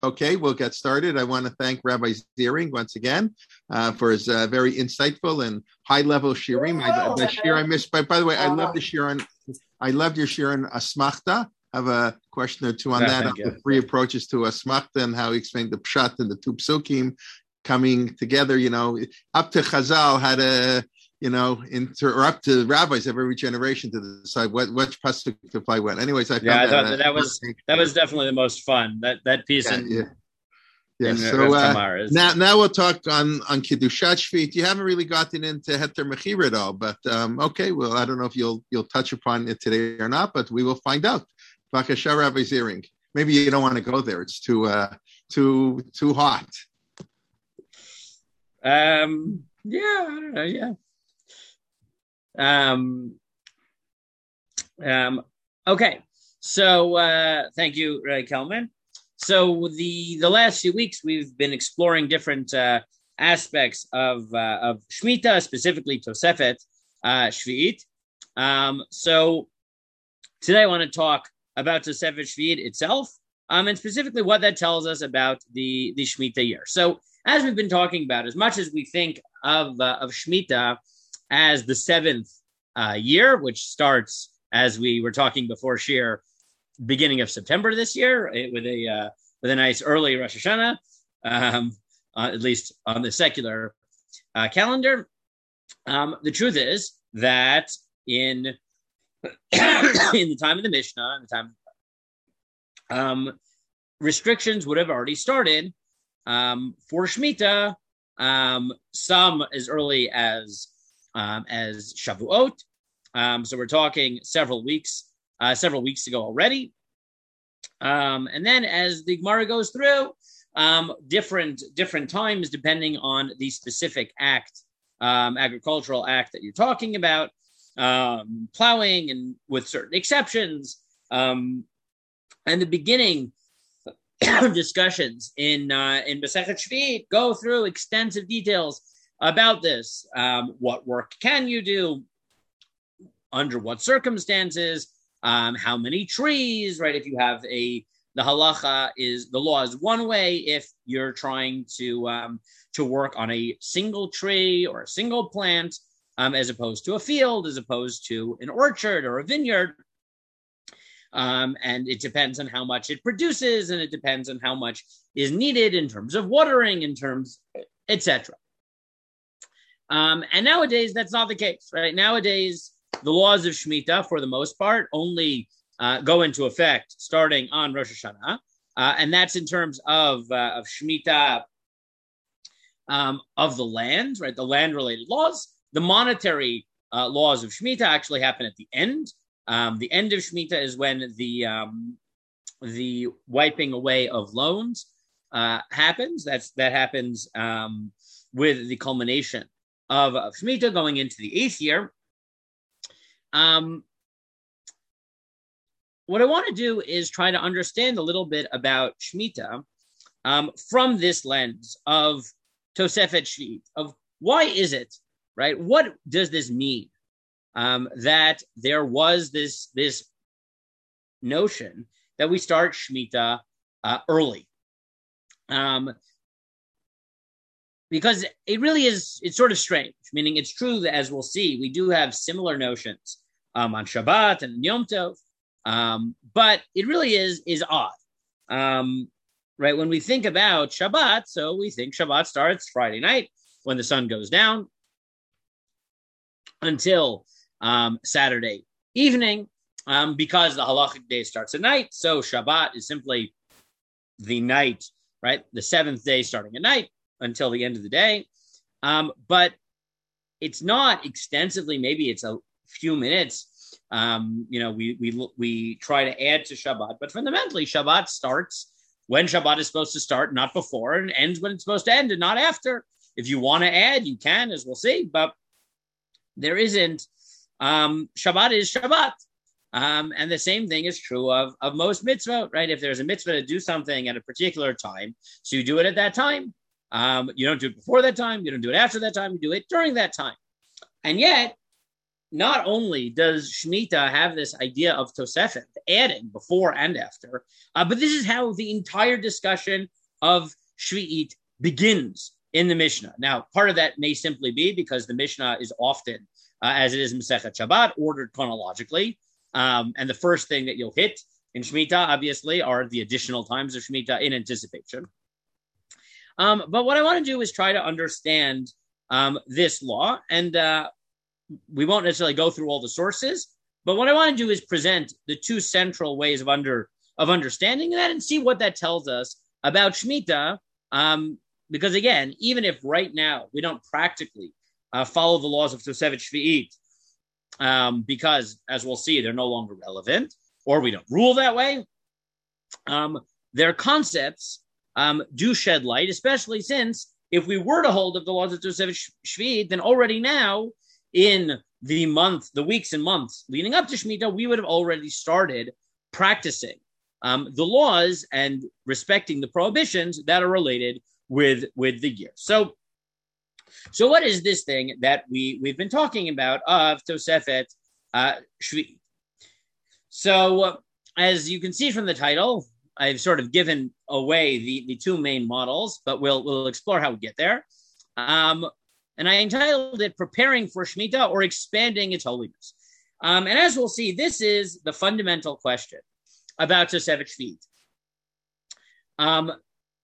Okay, we'll get started. I want to thank Rabbi Ziering once again for his very insightful and high-level shirim. The shir I missed, by the way, I love the shir on. I loved your shir on Asmachta. I have a question or two on that. On the three approaches to Asmachta and how he explained the pshat and the two psukim coming together. Up to Chazal had a. Or up to rabbis of every generation to decide which pasuk to apply when. Anyways, I thought that was definitely the most fun. That piece in So now we'll talk on Kiddushat Shvit. You haven't really gotten into Heter Mechira at all, but okay. Well, I don't know if you'll touch upon it today or not, but we will find out. B'kasha, Rabbi Ziering. Maybe you don't want to go there. It's too hot. I don't know. Yeah. Okay. So thank you, Ray Kelman. So the last few weeks we've been exploring different aspects of Shemitah, specifically Tosefet Shvi'it. So today I want to talk about Tosefet Shvi'it itself, and specifically what that tells us about the Shemitah year. So as we've been talking about, as much as we think of Shemitah as the seventh year, which starts, as we were talking before Shir, beginning of September this year, with a nice early Rosh Hashanah, at least on the secular calendar. The truth is that in the time of the Mishnah, in the time restrictions would have already started for Shemitah, some as early as Shavuot. So we're talking several weeks ago already. And then as the Gemara goes through, different times depending on the specific act, agricultural act that you're talking about, plowing, and with certain exceptions, and the beginning discussions in Masechet Shvi'it go through extensive details about this. What work can you do? Under what circumstances? How many trees? Right? If you have the halacha the law is one way if you're trying to work on a single tree or a single plant, as opposed to a field, as opposed to an orchard or a vineyard. And it depends on how much it produces, and it depends on how much is needed in terms of watering, in terms, etc. And nowadays, that's not the case, right? Nowadays, the laws of Shemitah, for the most part, only go into effect starting on Rosh Hashanah, and that's in terms of Shemitah of the land, right? The land-related laws. The monetary laws of Shemitah actually happen at the end. The end of Shemitah is when the wiping away of loans happens. That happens with the culmination of Shemitah going into the 8th year. What I want to do is try to understand a little bit about Shemitah from this lens of Tosefet Shvi'it, of why is it, right? What does this mean? That there was this notion that we start Shemitah early. Because it really is, it's sort of strange, meaning it's true that, as we'll see, we do have similar notions on Shabbat and Yom Tov, but it really is odd. Right? When we think about Shabbat, so we think Shabbat starts Friday night when the sun goes down until Saturday evening, because the halachic day starts at night. So Shabbat is simply the night, right? The 7th day starting at night until the end of the day. But it's not extensively, maybe it's a few minutes. We try to add to Shabbat, but fundamentally Shabbat starts when Shabbat is supposed to start, not before, and ends when it's supposed to end and not after. If you want to add, you can, as we'll see, but there isn't. Shabbat is Shabbat. And the same thing is true of most mitzvot, right? If there's a mitzvah to do something at a particular time, so you do it at that time. You don't do it before that time. You don't do it after that time. You do it during that time. And yet, not only does Shemitah have this idea of Tosefet, adding before and after, but this is how the entire discussion of Shvi'it begins in the Mishnah. Now, part of that may simply be because the Mishnah is often, as it is Masechet Shabbat, ordered chronologically. And the first thing that you'll hit in Shemitah, obviously, are the additional times of Shemitah in anticipation. But what I want to do is try to understand this law, and we won't necessarily go through all the sources, but what I want to do is present the two central ways of understanding that and see what that tells us about Shemitah. Because again, even if right now we don't practically follow the laws of Tosefet Shvi'it, because as we'll see, they're no longer relevant, or we don't rule that way, their concepts do shed light, especially since if we were to hold of the laws of Tosefet Shvi'it, then already now in the weeks and months leading up to Shemitah, we would have already started practicing the laws and respecting the prohibitions that are related with the year. So what is this thing that we've been talking about of Tosefet Shvi'it? So as you can see from the title, I've sort of given away the two main models, but we'll explore how we get there. And I entitled it Preparing for Shemitah or Expanding Its Holiness. And as we'll see, this is the fundamental question about Tosefet Shvi'it.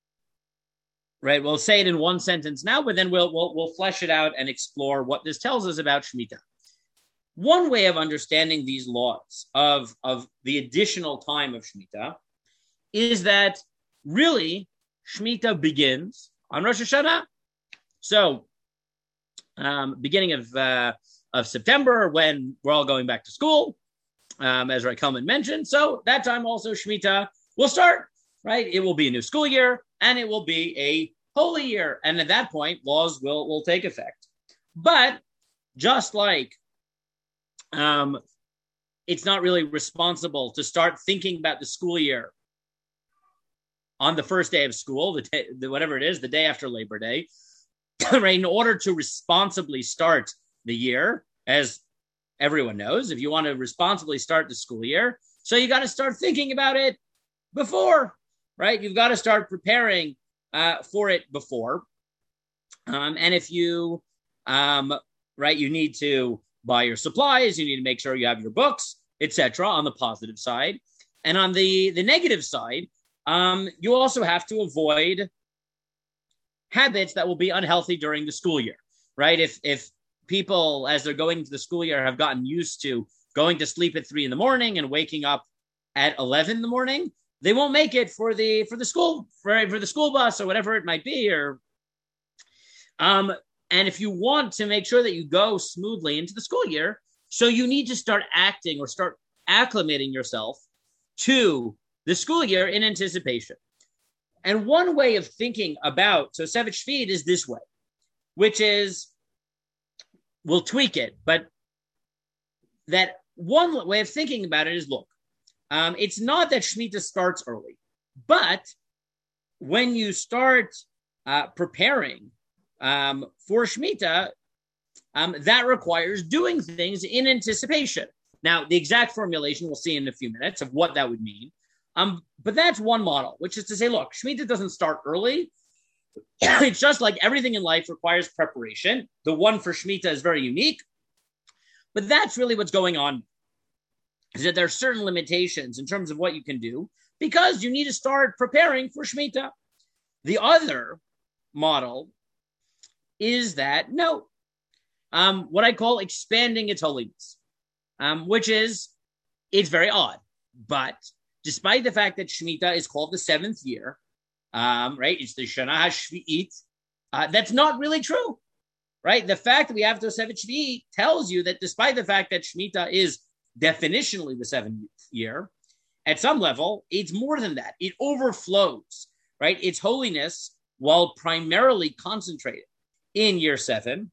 Right, we'll say it in one sentence now, but then we'll flesh it out and explore what this tells us about Shemitah. One way of understanding these laws of the additional time of Shemitah is that really Shemitah begins on Rosh Hashanah. So beginning of September, when we're all going back to school, as Ray Kelman mentioned. So that time also Shemitah will start, right? It will be a new school year, and it will be a holy year. And at that point, laws will take effect. But just like it's not really responsible to start thinking about the school year on the first day of school, whatever it is, the day after Labor Day, right? In order to responsibly start the year, as everyone knows, if you want to responsibly start the school year, so you got to start thinking about it before, right? You've got to start preparing for it before. And if you, right, you need to buy your supplies, you need to make sure you have your books, etc. on the positive side. And on the negative side, you also have to avoid habits that will be unhealthy during the school year, right? If people, as they're going into the school year, have gotten used to going to sleep at 3 a.m. and waking up at 11 a.m, they won't make it for the school bus or whatever it might be. And if you want to make sure that you go smoothly into the school year, so you need to start acting or start acclimating yourself to the school year in anticipation. And one way of thinking about Tosefet Shvi'it is this way, which is, we'll tweak it, but that one way of thinking about it is, look, it's not that Shemitah starts early, but when you start preparing for Shemitah, that requires doing things in anticipation. Now, the exact formulation we'll see in a few minutes of what that would mean. But that's one model, which is to say, look, Shemitah doesn't start early. It's just like everything in life requires preparation. The one for Shemitah is very unique. But that's really what's going on, is that there are certain limitations in terms of what you can do because you need to start preparing for Shemitah. The other model is that, no, what I call expanding its holiness, which is, it's very odd. But despite the fact that Shemitah is called the seventh year, right? It's the Shana HaShvi'it. That's not really true, right? The fact that we have Tosefet Shvi'it tells you that despite the fact that Shemitah is definitionally the seventh year, at some level, it's more than that. It overflows, right? Its holiness, while primarily concentrated in year 7,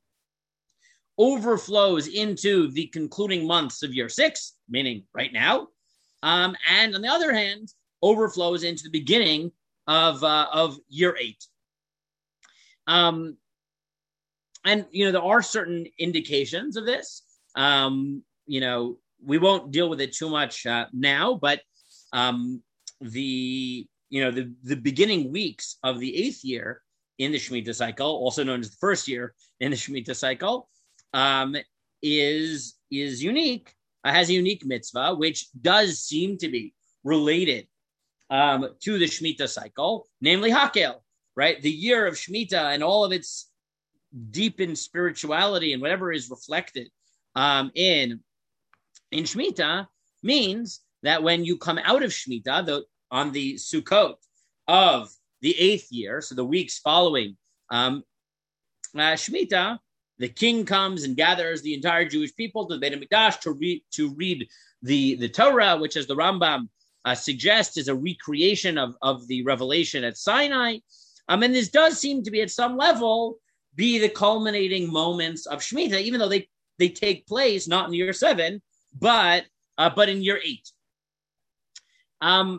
overflows into the concluding months of year 6, meaning right now, and on the other hand, overflows into the beginning of year 8. And there are certain indications of this. We won't deal with it too much now, but the beginning weeks of the 8th year in the Shemitah cycle, also known as the first year in the Shemitah cycle, is unique. Has a unique mitzvah, which does seem to be related to the Shemitah cycle, namely Hakel, right? The year of Shemitah and all of its deepened spirituality and whatever is reflected in Shemitah means that when you come out of Shemitah on the Sukkot of the 8th year, so the weeks following Shemitah, the king comes and gathers the entire Jewish people to the Beit HaMikdash to read the Torah, which, as the Rambam suggests, is a recreation of the revelation at Sinai. And this does seem to be, at some level, be the culminating moments of Shemitah, even though they take place not in year 7, but in year 8.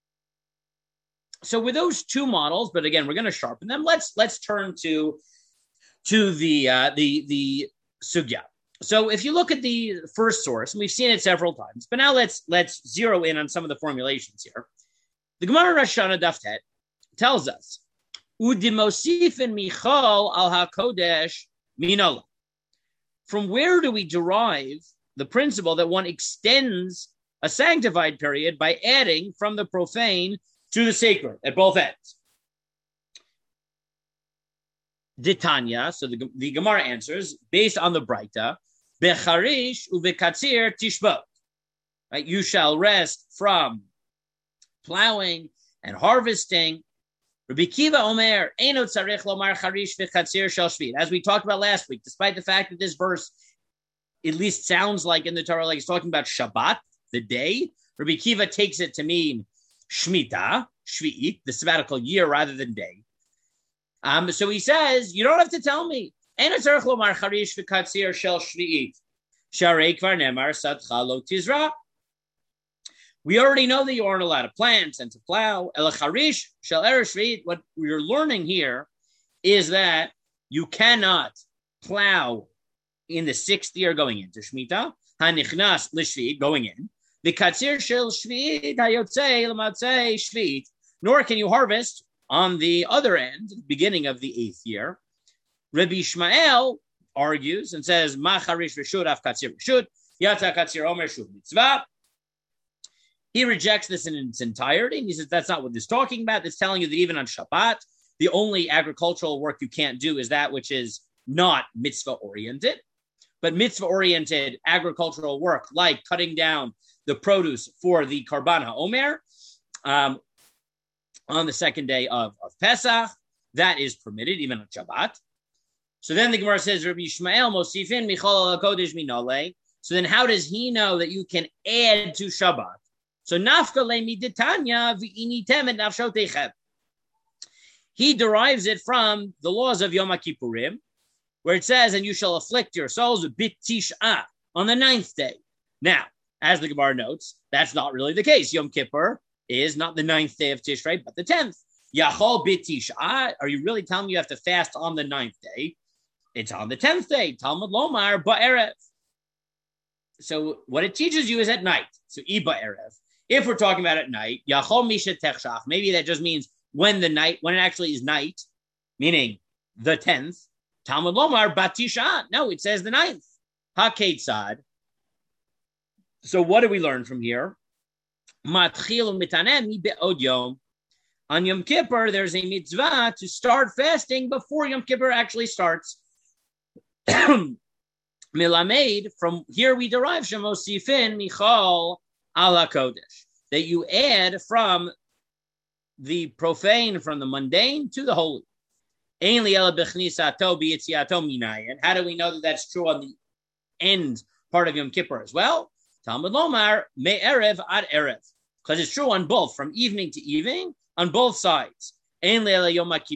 So with those two models, but again, we're going to sharpen them. Let's turn to the sugya. So if you look at the first source, and we've seen it several times, but now let's zero in on some of the formulations here. The Gemara Rosh Hashanah Daf Tet tells us, "Udimosifin michal al hakodesh minola." From where do we derive the principle that one extends a sanctified period by adding from the profane to the sacred at both ends? Ditanya, so the Gemara answers, based on the Braita, Becharish uvekatzir tishbot. Right, you shall rest from plowing and harvesting. Rabbi Kiva Omer, Eino tzarich lomar charish v'chatzir shel shvit. As we talked about last week, despite the fact that this verse at least sounds like in the Torah, like it's talking about Shabbat, the day, Rabbi Kiva takes it to mean Shemitah, Shvi'it, the sabbatical year rather than day. So he says, you don't have to tell me. We already know that you aren't allowed to plant and to plow. What we're learning here is that you cannot plow in the 6th year going into Shemitah, hanichnas l'shvi'it, going in, the katzir shel shvi'it hayotzei l'matzei shvi'it, nor can you harvest on the other end, beginning of the 8th year. Rabbi Ishmael argues and says, Ma charish v'shut af katzir v'shut, yata katzir omer shut mitzvah. He rejects this in its entirety, and he says that's not what this is talking about. It's telling you that even on Shabbat, the only agricultural work you can't do is that which is not mitzvah-oriented. But mitzvah-oriented agricultural work, like cutting down the produce for the Karban HaOmer on the 2nd day of Pesach, that is permitted, even on Shabbat. So then the Gemara says, Rabbi Yishmael Mosifin Michal al Kodesh Minole. So then how does he know that you can add to Shabbat? So Nafka le miditanya v'initem et nafshotechem. He derives it from the laws of Yom Kippurim, where it says, and you shall afflict your souls with bit tish'ah on the 9th day. Now, as the Gemara notes, that's not really the case. Yom Kippur is not the 9th day of Tishrei, but the 10th. Yachol bit tish'ah. Are you really telling me you have to fast on the 9th day? It's on the 10th day. Talmud Lomar ba'erev. So what it teaches you is at night. So I ba'erev. If we're talking about at night, Yachol misha techshach, maybe that just means when it actually is night, meaning the 10th. Talmud Lomar batisha. No, it says the 9th. Ha-ketzad. So what do we learn from here? Matchil mitanem mi be'od yom. On Yom Kippur, there's a mitzvah to start fasting before Yom Kippur actually starts. Milamed, from here we derive Shemosifin Michal ala Kodesh, that you add from the profane, from the mundane to the holy. How do we know that that's true on the end part of Yom Kippur as well? Talmud Lomar me'erev ad erev, because it's true on both, from evening to evening, on both sides. And how do you know that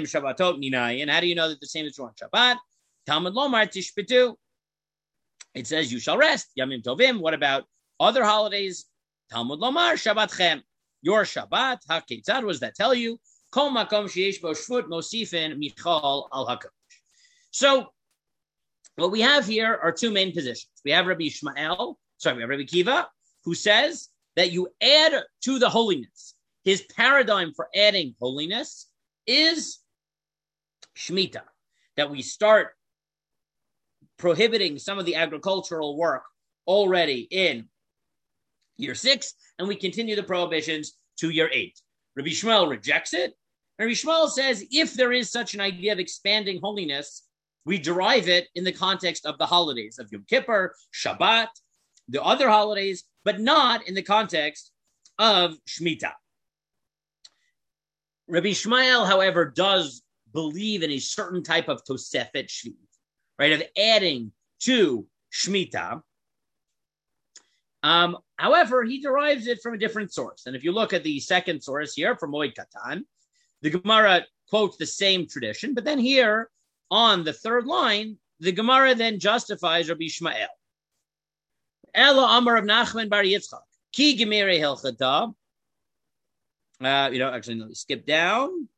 the same is true on Shabbat? Talmud Lomar tishpetu. It says you shall rest. Yamim tovim. What about other holidays? Talmud Lomar Shabbatchem. Your Shabbat. Ha-ketzad, what does that tell you? Kol makom sheyesh bo shvut mosifin michal al hakodesh. So what we have here are two main positions. We have Rabbi Kiva, who says that you add to the holiness. His paradigm for adding holiness is Shemitah, that we start prohibiting some of the agricultural work already in year 6, and we continue the prohibitions to year 8. Rabbi Shmuel rejects it. Rabbi Shmuel says if there is such an idea of expanding holiness, we derive it in the context of the holidays of Yom Kippur, Shabbat, the other holidays, but not in the context of Shemitah. Rabbi Shmuel, however, does believe in a certain type of Tosefet Shvi'it, right, of adding to Shemitah. However, he derives it from a different source. And if you look at the second source here from Moed Katan, the Gemara quotes the same tradition, but then here on the third line, the Gemara then justifies Rabbi Shmuel. Ela Amar of Nachman Bar Yitzchak, Ki Gemire Hilchata. Actually, let me skip down.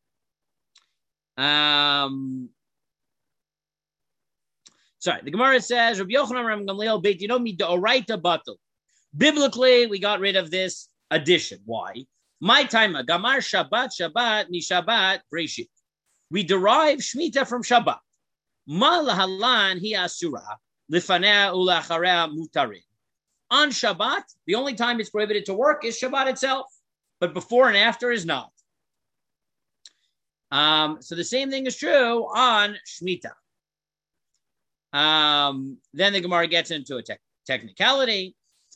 Sorry, the Gemara says, Rabbi Yochanan Ram Gamliel Beit Yinomi D'Oraita Batel. Biblically, we got rid of this addition. Why? My time, Gamar Shabbat Mi Shabbat Breshit. We derive Shemitah from Shabbat. Ma lahalan hi asura lifanea ulacharea mutarin. On Shabbat, the only time it's prohibited to work is Shabbat itself, but before and after is not. So the same thing is true on Shemitah. Then the Gemara gets into a technicality,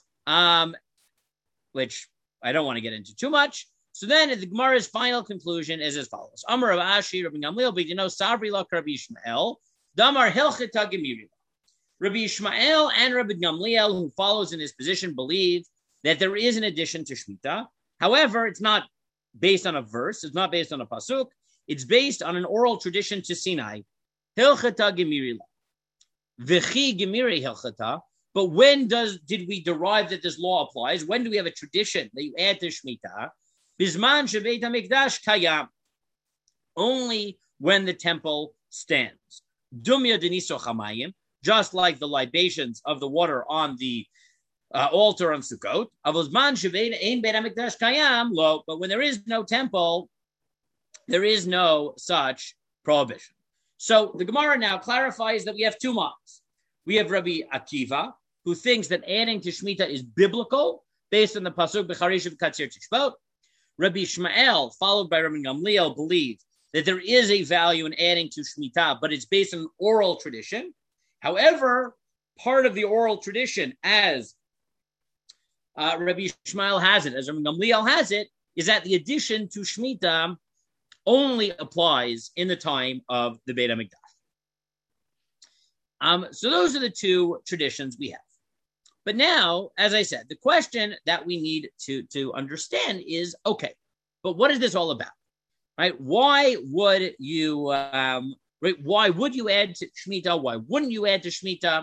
which I don't want to get into too much. So then the Gemara's final conclusion is as follows. Amar Rav Ashi, Rabbi Gamliel, Sabri la Rabbi Yishmael, Damar Hilcheta Gemiri. Rabbi Yishmael and Rabbi Gamliel, who follows in his position, believe that there is an addition to Shemitah. However, it's not based on a verse. It's not based on a pasuk. It's based on an oral tradition to Sinai. Hilcheta Gemiri. V'chi Gemiri Hilcheta. But when did we derive that this law applies? When do we have a tradition that you add to Shemitah? Bizman Shebeit HaMikdash Kayam. Only when the temple stands. Dumya Deniso Chamayim, just like the libations of the water on the altar on Sukkot. Avozman Shebeit Ein Beit HaMikdash Kayam Lo. But when there is no temple, there is no such prohibition. So the Gemara now clarifies that we have two minds. We have Rabbi Akiva, who thinks that adding to Shemitah is biblical, based on the pasuk B'charish of Katzir Tishbot. Rabbi Shmuel, followed by Rabbi Gamliel, believe that there is a value in adding to Shemitah, but it's based on an oral tradition. However, part of the oral tradition, as Rabbi Shmuel has it, as Rabbi Gamliel has it, is that the addition to Shemitah only applies in the time of the Beit HaMikdash. So those are the two traditions we have. But now, as I said, the question that we need to understand is, okay, but what is this all about? Right? Why would you why would you add to Shemitah? Why wouldn't you add to Shemitah?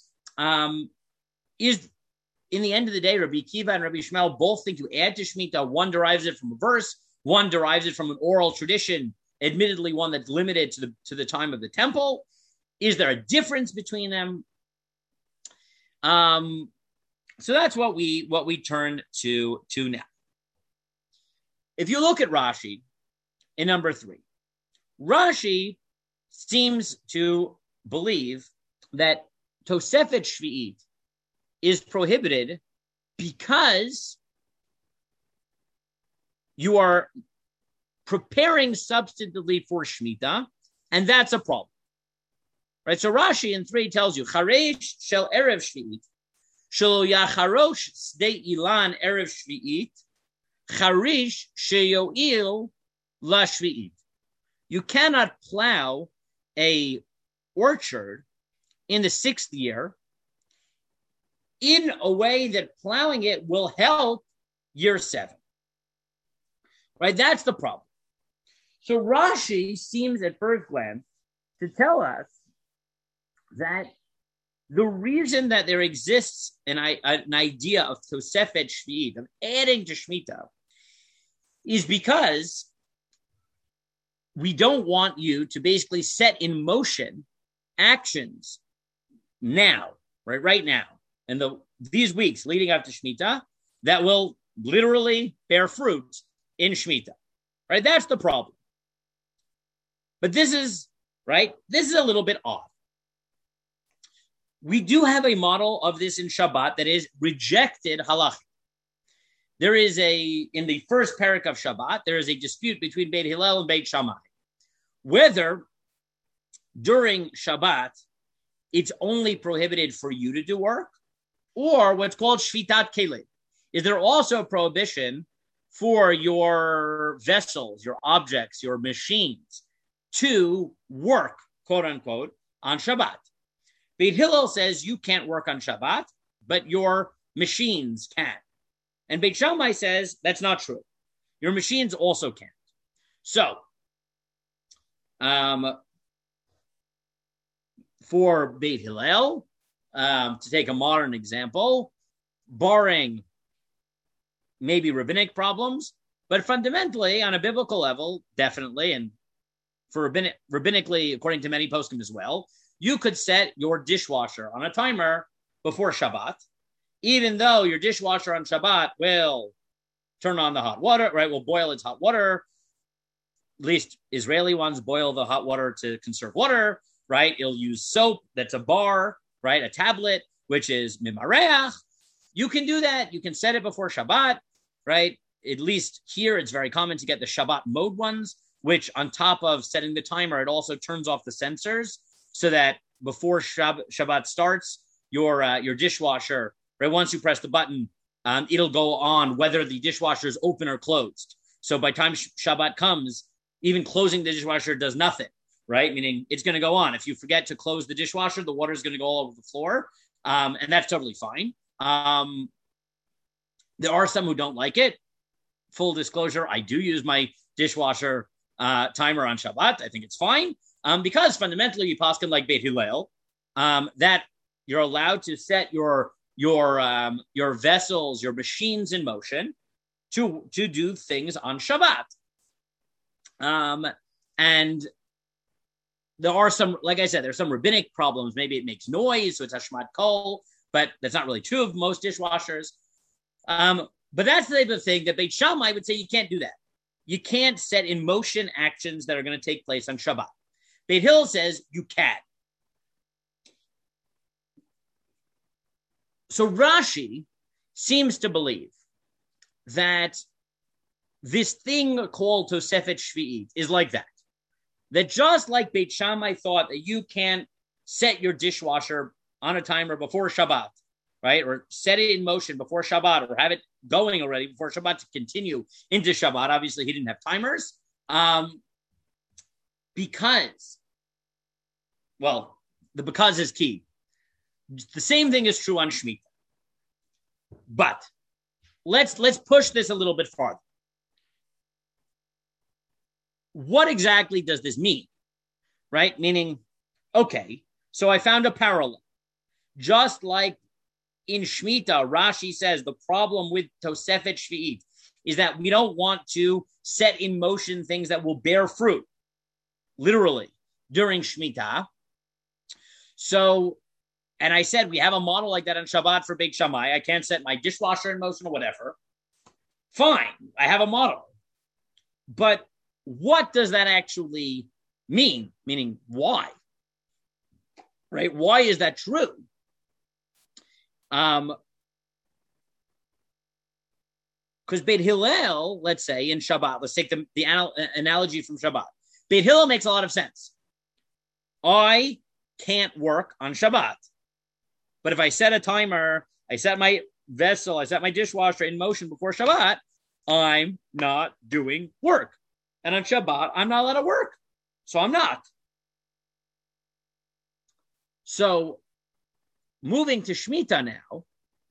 Is in the end of the day, Rabbi Akiva and Rabbi Shmuel both think you add to Shemitah. One derives it from a verse, one derives it from an oral tradition, admittedly one that's limited to the time of the temple. Is there a difference between them? So that's what we turn to now. If you look at Rashi in number 3, Rashi seems to believe that Tosefet Shvi'it is prohibited because you are preparing substantively for Shemitah, and that's a problem. Right? So Rashi in 3 tells you, Charesh shel Erev Shvi'it, shelo yacharosh sdei ilan Erev Shvi'it, Charish sheyoil la Shvi'it. You cannot plow a orchard in the 6th year in a way that plowing it will help year 7. Right? That's the problem. So Rashi seems at first glance to tell us that the reason that there exists an idea of Tosefet Shvi'it, of adding to Shemitah, is because we don't want you to basically set in motion actions now, right now, and these weeks leading up to Shemitah, that will literally bear fruit in Shemitah, right? That's the problem. But this is a little bit odd. We do have a model of this in Shabbat that is rejected halachic. There is in the first parak of Shabbat, there is a dispute between Beit Hillel and Beit Shammai, whether during Shabbat it's only prohibited for you to do work, or what's called Shvitat Kelim. Is there also a prohibition for your vessels, your objects, your machines to work, quote unquote, on Shabbat? Beit Hillel says you can't work on Shabbat, but your machines can. And Beit Shammai says that's not true. Your machines also can't. So, for Beit Hillel, to take a modern example, barring maybe rabbinic problems, but fundamentally on a biblical level, definitely, and for rabbinically, according to many poskim as well, you could set your dishwasher on a timer before Shabbat, even though your dishwasher on Shabbat will turn on the hot water, right? Will boil its hot water. At least Israeli ones boil the hot water to conserve water, right? It'll use soap that's a bar, right? A tablet, which is mimareach. You can do that. You can set it before Shabbat, right? At least here, it's very common to get the Shabbat mode ones, which on top of setting the timer, it also turns off the sensors so that before Shabbat starts, your dishwasher, right? Once you press the button, it'll go on whether the dishwasher is open or closed. So by the time Shabbat comes, even closing the dishwasher does nothing, right? Meaning it's going to go on. If you forget to close the dishwasher, the water is going to go all over the floor, and that's totally fine. There are some who don't like it. Full disclosure, I do use my dishwasher timer on Shabbat. I think it's fine because fundamentally you paskin like Beit Hillel that you're allowed to set your vessels, your machines in motion to do things on Shabbat. And there are some, like I said, there's some rabbinic problems. Maybe it makes noise, so it's Hashmat Kol, but that's not really true of most dishwashers. But that's the type of thing that Beit Shammai would say you can't do that. You can't set in motion actions that are going to take place on Shabbat. Beit Hillel says you can. So Rashi seems to believe that this thing called Tosefet Shvi'it is like that. That just like Beit Shammai thought that you can't set your dishwasher on a timer before Shabbat, right? Or set it in motion before Shabbat, or have it going already before Shabbat to continue into Shabbat. Obviously, he didn't have timers. Because is key. The same thing is true on Shemitah. But let's push this a little bit farther. What exactly does this mean? Right? Meaning, okay, so I found a parallel. Just like in Shemitah, Rashi says the problem with Tosefet Shvi'it is that we don't want to set in motion things that will bear fruit, literally, during Shemitah. So, and I said we have a model like that on Shabbat for Beit Shammai. I can't set my dishwasher in motion or whatever. Fine, I have a model. But what does that actually mean? Meaning, why? Right? Why is that true? Because Beit Hillel, let's say in Shabbat, let's take the analogy from Shabbat. Beit Hillel makes a lot of sense. I can't work on Shabbat. But if I set a timer, I set my vessel, I set my dishwasher in motion before Shabbat, I'm not doing work. And on Shabbat, I'm not allowed to work. So I'm not. So moving to Shemitah now,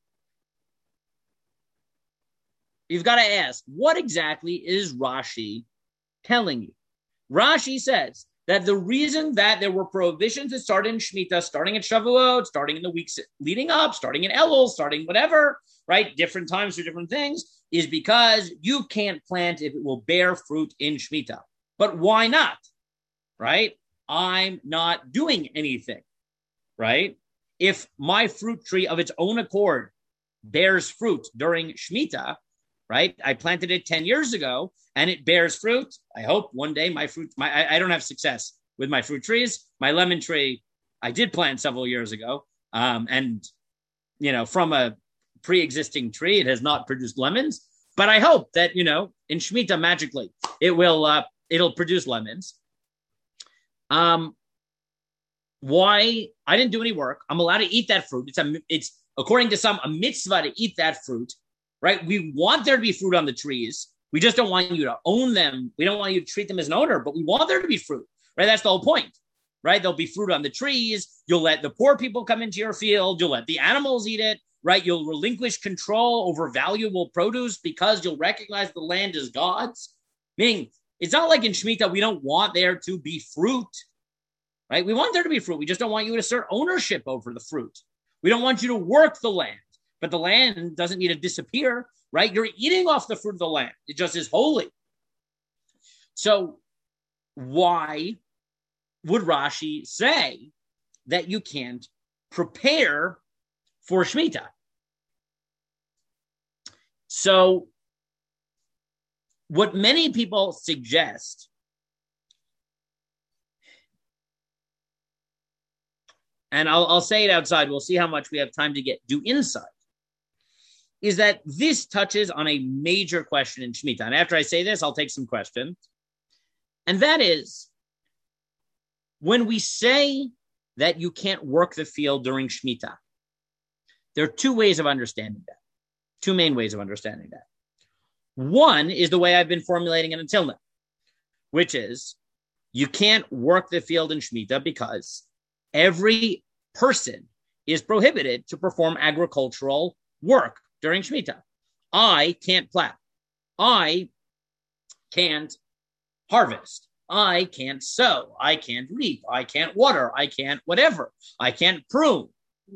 you've got to ask, what exactly is Rashi telling you? Rashi says that the reason that there were prohibitions that started in Shemitah, starting at Shavuot, starting in the weeks leading up, starting in Elul, starting whatever, right? Different times for different things, is because you can't plant if it will bear fruit in Shemitah. But why not? Right? I'm not doing anything, right? if my fruit tree of its own accord bears fruit during Shemitah, right? I planted it 10 years ago and it bears fruit. I hope one day I don't have success with my fruit trees. My lemon tree, I did plant several years ago. And, from a pre-existing tree, it has not produced lemons. But I hope that, in Shemitah, magically, it'll produce lemons. Why? I didn't do any work. I'm allowed to eat that fruit. It's according to some, a mitzvah to eat that fruit, right? We want there to be fruit on the trees. We just don't want you to own them. We don't want you to treat them as an owner, but we want there to be fruit, right? That's the whole point, right? There'll be fruit on the trees. You'll let the poor people come into your field. You'll let the animals eat it, right? You'll relinquish control over valuable produce because you'll recognize the land as God's. Meaning, it's not like in Shemitah, we don't want there to be fruit, right? We want there to be fruit. We just don't want you to assert ownership over the fruit. We don't want you to work the land, but the land doesn't need to disappear, right? You're eating off the fruit of the land. It just is holy. So why would Rashi say that you can't prepare for Shemitah? So what many people suggest and I'll say it outside, we'll see how much we have time to do inside, is that this touches on a major question in Shemitah. And after I say this, I'll take some questions. And that is, when we say that you can't work the field during Shemitah, there are two ways of understanding that, two main ways of understanding that. One is the way I've been formulating it until now, which is you can't work the field in Shemitah because every person is prohibited to perform agricultural work during Shemitah. I can't plow. I can't harvest. I can't sow. I can't reap. I can't water. I can't whatever. I can't prune.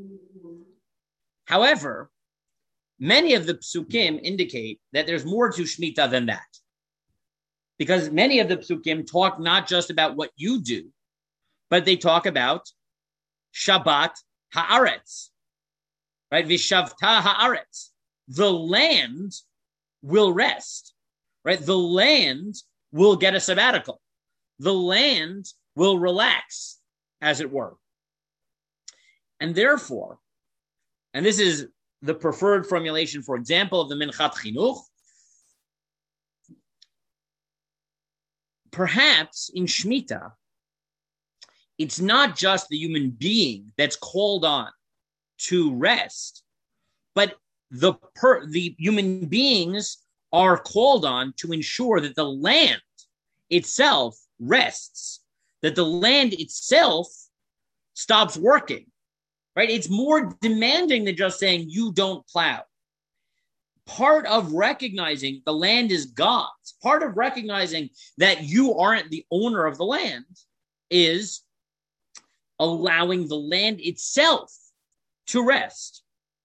However, many of the psukim indicate that there's more to Shemitah than that. Because many of the psukim talk not just about what you do, but they talk about Shabbat haaretz, right? Vishavta haaretz. The land will rest, right? The land will get a sabbatical. The land will relax, as it were. And therefore, and this is the preferred formulation, for example, of the Minchat Chinuch, perhaps in Shemitah, it's not just the human being that's called on to rest, but the human beings are called on to ensure that the land itself rests, that the land itself stops working, right? It's more demanding than just saying you don't plow. Part of recognizing the land is God's, part of recognizing that you aren't the owner of the land is allowing the land itself to rest.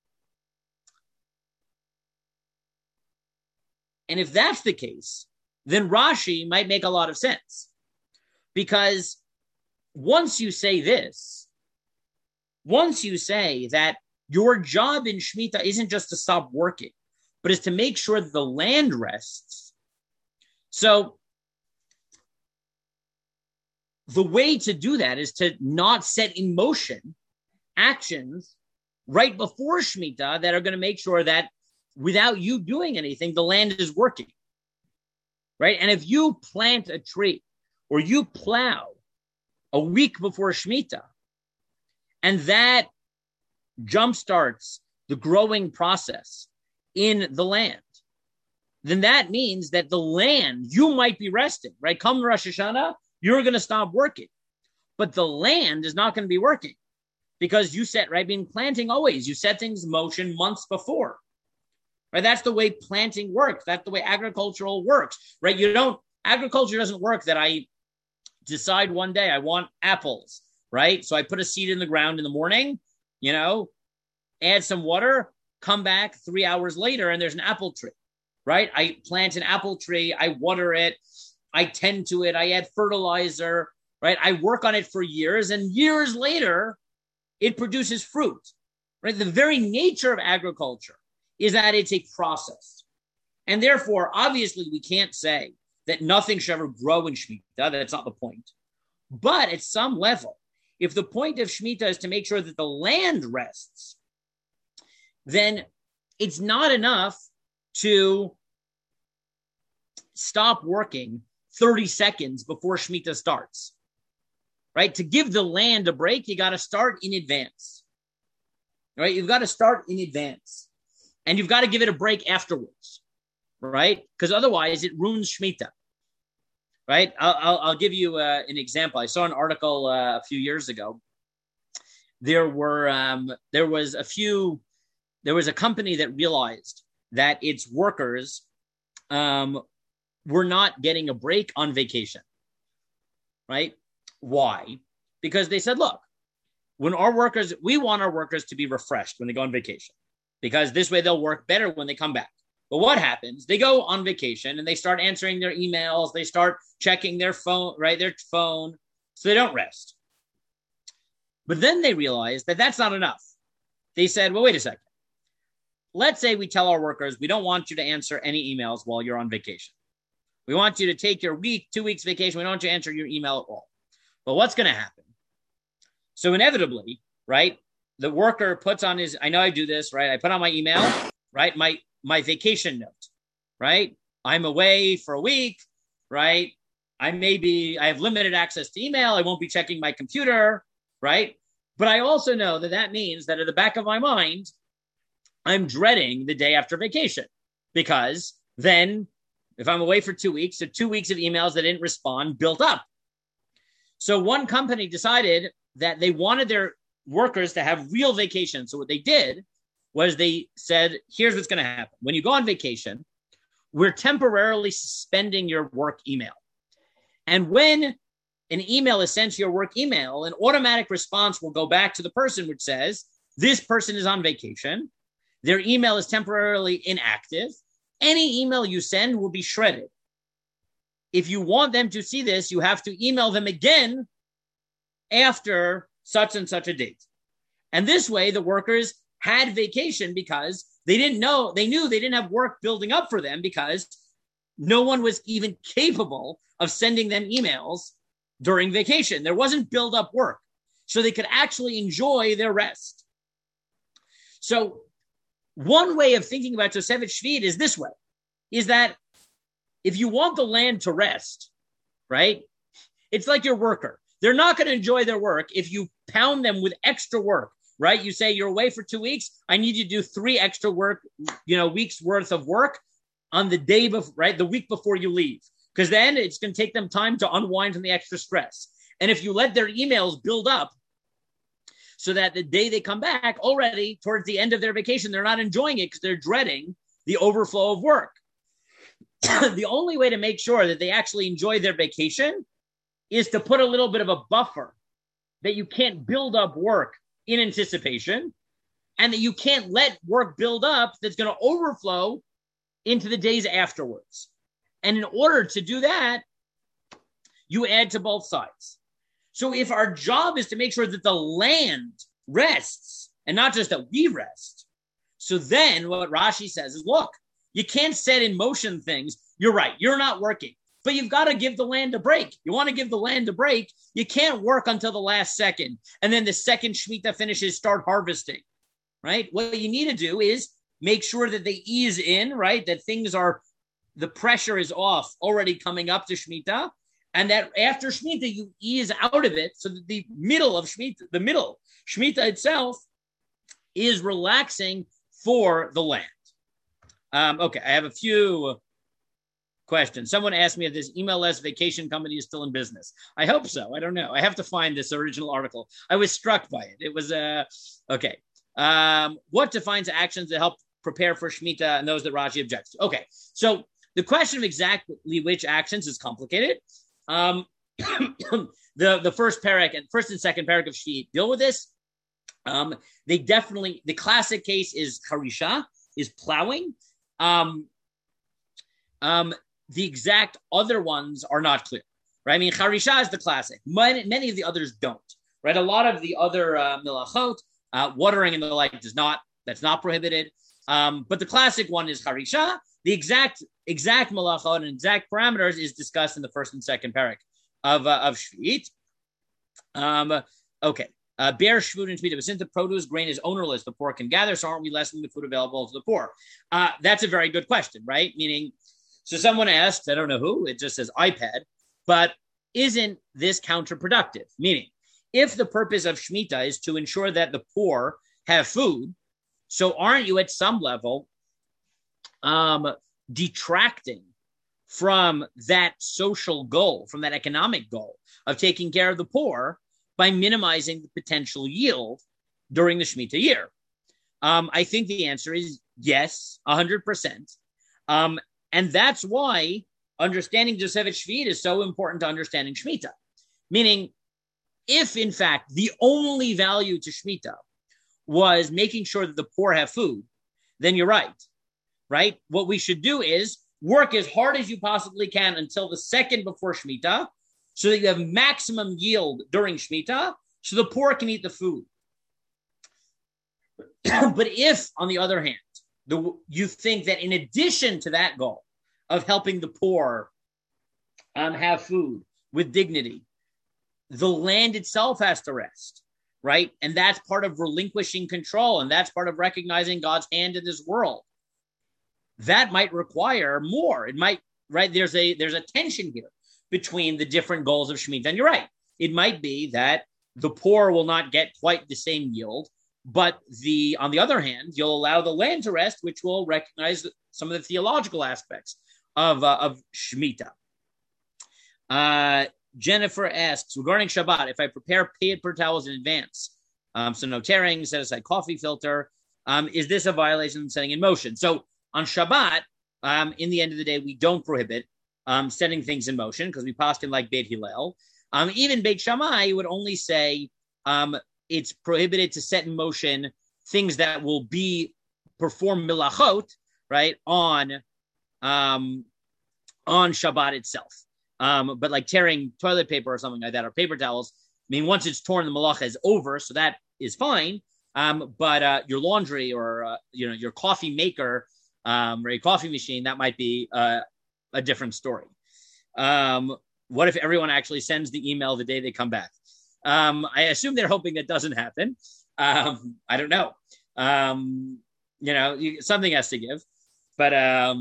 And if that's the case, then Rashi might make a lot of sense. Because once you say this, once you say that your job in Shemitah isn't just to stop working, but is to make sure that the land rests. So the way to do that is to not set in motion actions right before Shemitah that are going to make sure that without you doing anything, the land is working, right? And if you plant a tree or you plow a week before Shemitah, and that jumpstarts the growing process in the land, then that means that the land, you might be resting, right? Come Rosh Hashanah, you're going to stop working. But the land is not going to be working because you set, right, being planting always, you set things in motion months before, right? That's the way planting works. That's the way agricultural works, right? Agriculture doesn't work that I decide one day I want apples, right? So I put a seed in the ground in the morning, add some water, come back 3 hours later, and there's an apple tree, right? I plant an apple tree, I water it, I tend to it, I add fertilizer, right? I work on it for years, and years later, it produces fruit, right? The very nature of agriculture is that it's a process. And therefore, obviously, we can't say that nothing should ever grow in Shemitah. That's not the point. But at some level, if the point of Shemitah is to make sure that the land rests, then it's not enough to stop working 30 seconds before Shemitah starts, right? To give the land a break, you got to start in advance, right? You've got to start in advance, and you've got to give it a break afterwards, right? Because otherwise it ruins Shemitah, right? I'll give you an example. I saw an article a few years ago. There was a company that realized that its workers were not getting a break on vacation, right? Why? Because they said, look, we want our workers to be refreshed when they go on vacation, because this way they'll work better when they come back. But what happens? They go on vacation and they start answering their emails. They start checking their phone, right? Their phone. So they don't rest. But then they realize that that's not enough. They said, well, wait a second. Let's say we tell our workers, we don't want you to answer any emails while you're on vacation. We want you to take your 2 weeks vacation. We don't want you to answer your email at all. But what's going to happen? So inevitably, right, the worker puts on I know I do this, right? I put on my email, right? My vacation note, right? I'm away for a week, right? I have limited access to email. I won't be checking my computer, right? But I also know that means that at the back of my mind, I'm dreading the day after vacation, because then if I'm away for 2 weeks, the 2 weeks of emails that didn't respond built up. So one company decided that they wanted their workers to have real vacation. So what they did was they said, here's what's going to happen. When you go on vacation, we're temporarily suspending your work email. And when an email is sent to your work email, an automatic response will go back to the person which says, this person is on vacation. Their email is temporarily inactive. Any email you send will be shredded. If you want them to see this, you have to email them again after such and such a date. And this way, the workers had vacation because they knew they didn't have work building up for them, because no one was even capable of sending them emails during vacation. There wasn't build up work, so they could actually enjoy their rest. So one way of thinking about Tosefet Shvi'it is this way, is that if you want the land to rest, right, it's like your worker. They're not going to enjoy their work if you pound them with extra work, right? You say, you're away for 2 weeks. I need you to do 3 extra weeks worth of work on the day before, right? The week before you leave, because then it's going to take them time to unwind from the extra stress. And if you let their emails build up so that the day they come back, already towards the end of their vacation, they're not enjoying it because they're dreading the overflow of work. The only way to make sure that they actually enjoy their vacation is to put a little bit of a buffer, that you can't build up work in anticipation, and that you can't let work build up that's going to overflow into the days afterwards. And in order to do that, you add to both sides. So if our job is to make sure that the land rests, and not just that we rest, so then what Rashi says is, look, you can't set in motion things. You're right. You're not working, but you've got to give the land a break. You want to give the land a break. You can't work until the last second. And then the second Shemitah finishes, start harvesting, right? What you need to do is make sure that they ease in, right? That the pressure is off already coming up to Shemitah. And that after Shemitah, you ease out of it so that the middle Shemitah itself is relaxing for the land. Okay, I have a few questions. Someone asked me if this email-less vacation company is still in business. I hope so. I don't know. I have to find this original article. I was struck by it. It was, okay. What defines actions that help prepare for Shemitah and those that Rashi objects to? Okay, so the question of exactly which actions is complicated. The first and second parak of Shvi'it deal with this. The classic case is Harisha, is plowing. The exact other ones are not clear, right? I mean, Harisha is the classic. Many of the others don't. right? A lot of the other milachot, watering and the like, that's not prohibited. But the classic one is harisha. The exact malachot and exact parameters is discussed in the first and second parak of Shvi'it. Okay. Bear, shvut, and shmita. But since the produce grain is ownerless, the poor can gather. So aren't we lessening the food available to the poor? That's a very good question, right? Meaning, so someone asked, I don't know who, it just says iPad, but isn't this counterproductive? Meaning, if the purpose of shmita is to ensure that the poor have food, so aren't you at some level detracting from that social goal, from that economic goal of taking care of the poor by minimizing the potential yield during the Shemitah year? I think the answer is yes, 100%. And that's why understanding Tosefet Shvi'it is so important to understanding Shemitah. Meaning, if in fact the only value to Shemitah was making sure that the poor have food, then you're right? What we should do is work as hard as you possibly can until the second before Shemitah, so that you have maximum yield during Shemitah, so the poor can eat the food. But if, on the other hand, you think that in addition to that goal of helping the poor have food with dignity, the land itself has to rest, right? And that's part of relinquishing control, and that's part of recognizing God's hand in this world. That might require more. It might, right? There's a tension here between the different goals of Shemitah. And you're right. It might be that the poor will not get quite the same yield, but on the other hand, you'll allow the land to rest, which will recognize some of the theological aspects of Shemitah. Jennifer asks, regarding Shabbat, if I prepare paper towels in advance, so no tearing, set aside coffee filter, is this a violation of setting in motion? So on Shabbat, in the end of the day, we don't prohibit setting things in motion because we paskin like Beit Hillel. Even Beit Shammai would only say it's prohibited to set in motion things that will be perform milachot, right, on Shabbat itself. But like tearing toilet paper or something like that, or paper towels, I mean, once it's torn, the malacha is over, so that is fine. But your laundry or your coffee maker or a coffee machine, that might be a different story. What if everyone actually sends the email the day they come back? I assume they're hoping that doesn't happen. I don't know. Something has to give. But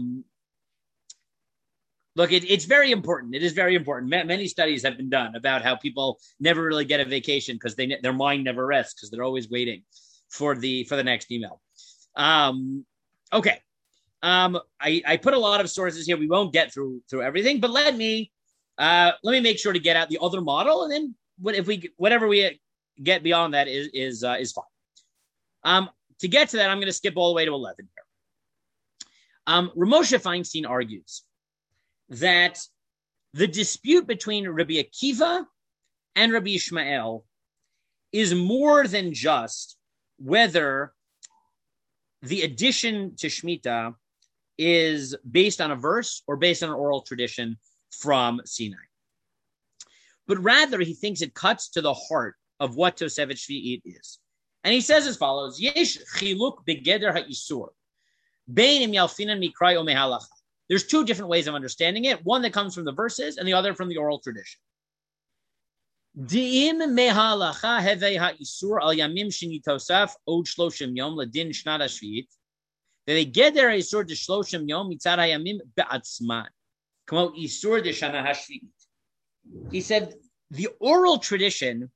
look, it's very important. It is very important. Many studies have been done about how people never really get a vacation because their mind never rests because they're always waiting for the next email. Okay. I put a lot of sources here. We won't get through everything, but let me make sure to get out the other model, and then whatever we get beyond that is fine. To get to that, I'm going to skip all the way to 11 here. Ramosha Feinstein argues that the dispute between Rabbi Akiva and Rabbi Ishmael is more than just whether the addition to Shemitah is based on a verse or based on an oral tradition from Sinai. But rather, he thinks it cuts to the heart of what Tosefet Shvi'it is. And he says as follows, Yesh chiluk begeder ha'isur, bein im yalfinan mikrai o mehalacha. There's two different ways of understanding it, one that comes from the verses and the other from the oral tradition. Di'im mehalacha hevei ha'isur al yamim shenitosaf od shloshim yom ladin shnat hashvi'it, ve'geder ha'isur de shloshim yom mitzad ha'yamim be'atzman, kamo isur de shana hashvi'it. He said the oral tradition,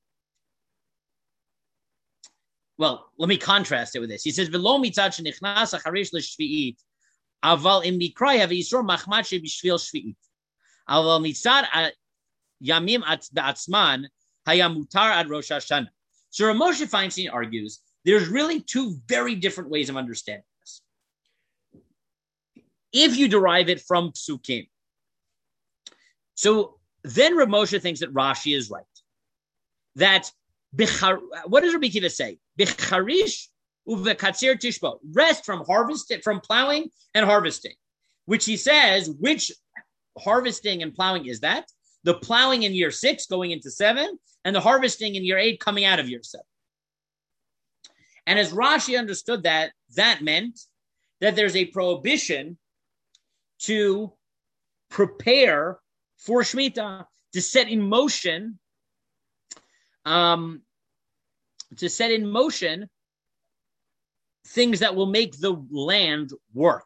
well, let me contrast it with this. He says, V'lo mitzad shenichnas acharish l'shvi'it, aval im mikrai have yisur machmat shebishvil shvi'it. Aval mitzad yamim be'atzman hayamutar ad Rosh Hashanah. So Ramosha Feinstein argues there's really two very different ways of understanding this. If you derive it from psukim. So then Rav Moshe thinks that Rashi is right. That, what does Rabbi Akiva say? B'charish uvekatzir tishbo. Rest from plowing and harvesting. Which he says, which harvesting and plowing is that? the plowing in year 6 going into 7, and the harvesting in year 8 coming out of year 7. And as Rashi understood that, that meant that there's a prohibition to prepare for Shemitah, to set in motion things that will make the land work.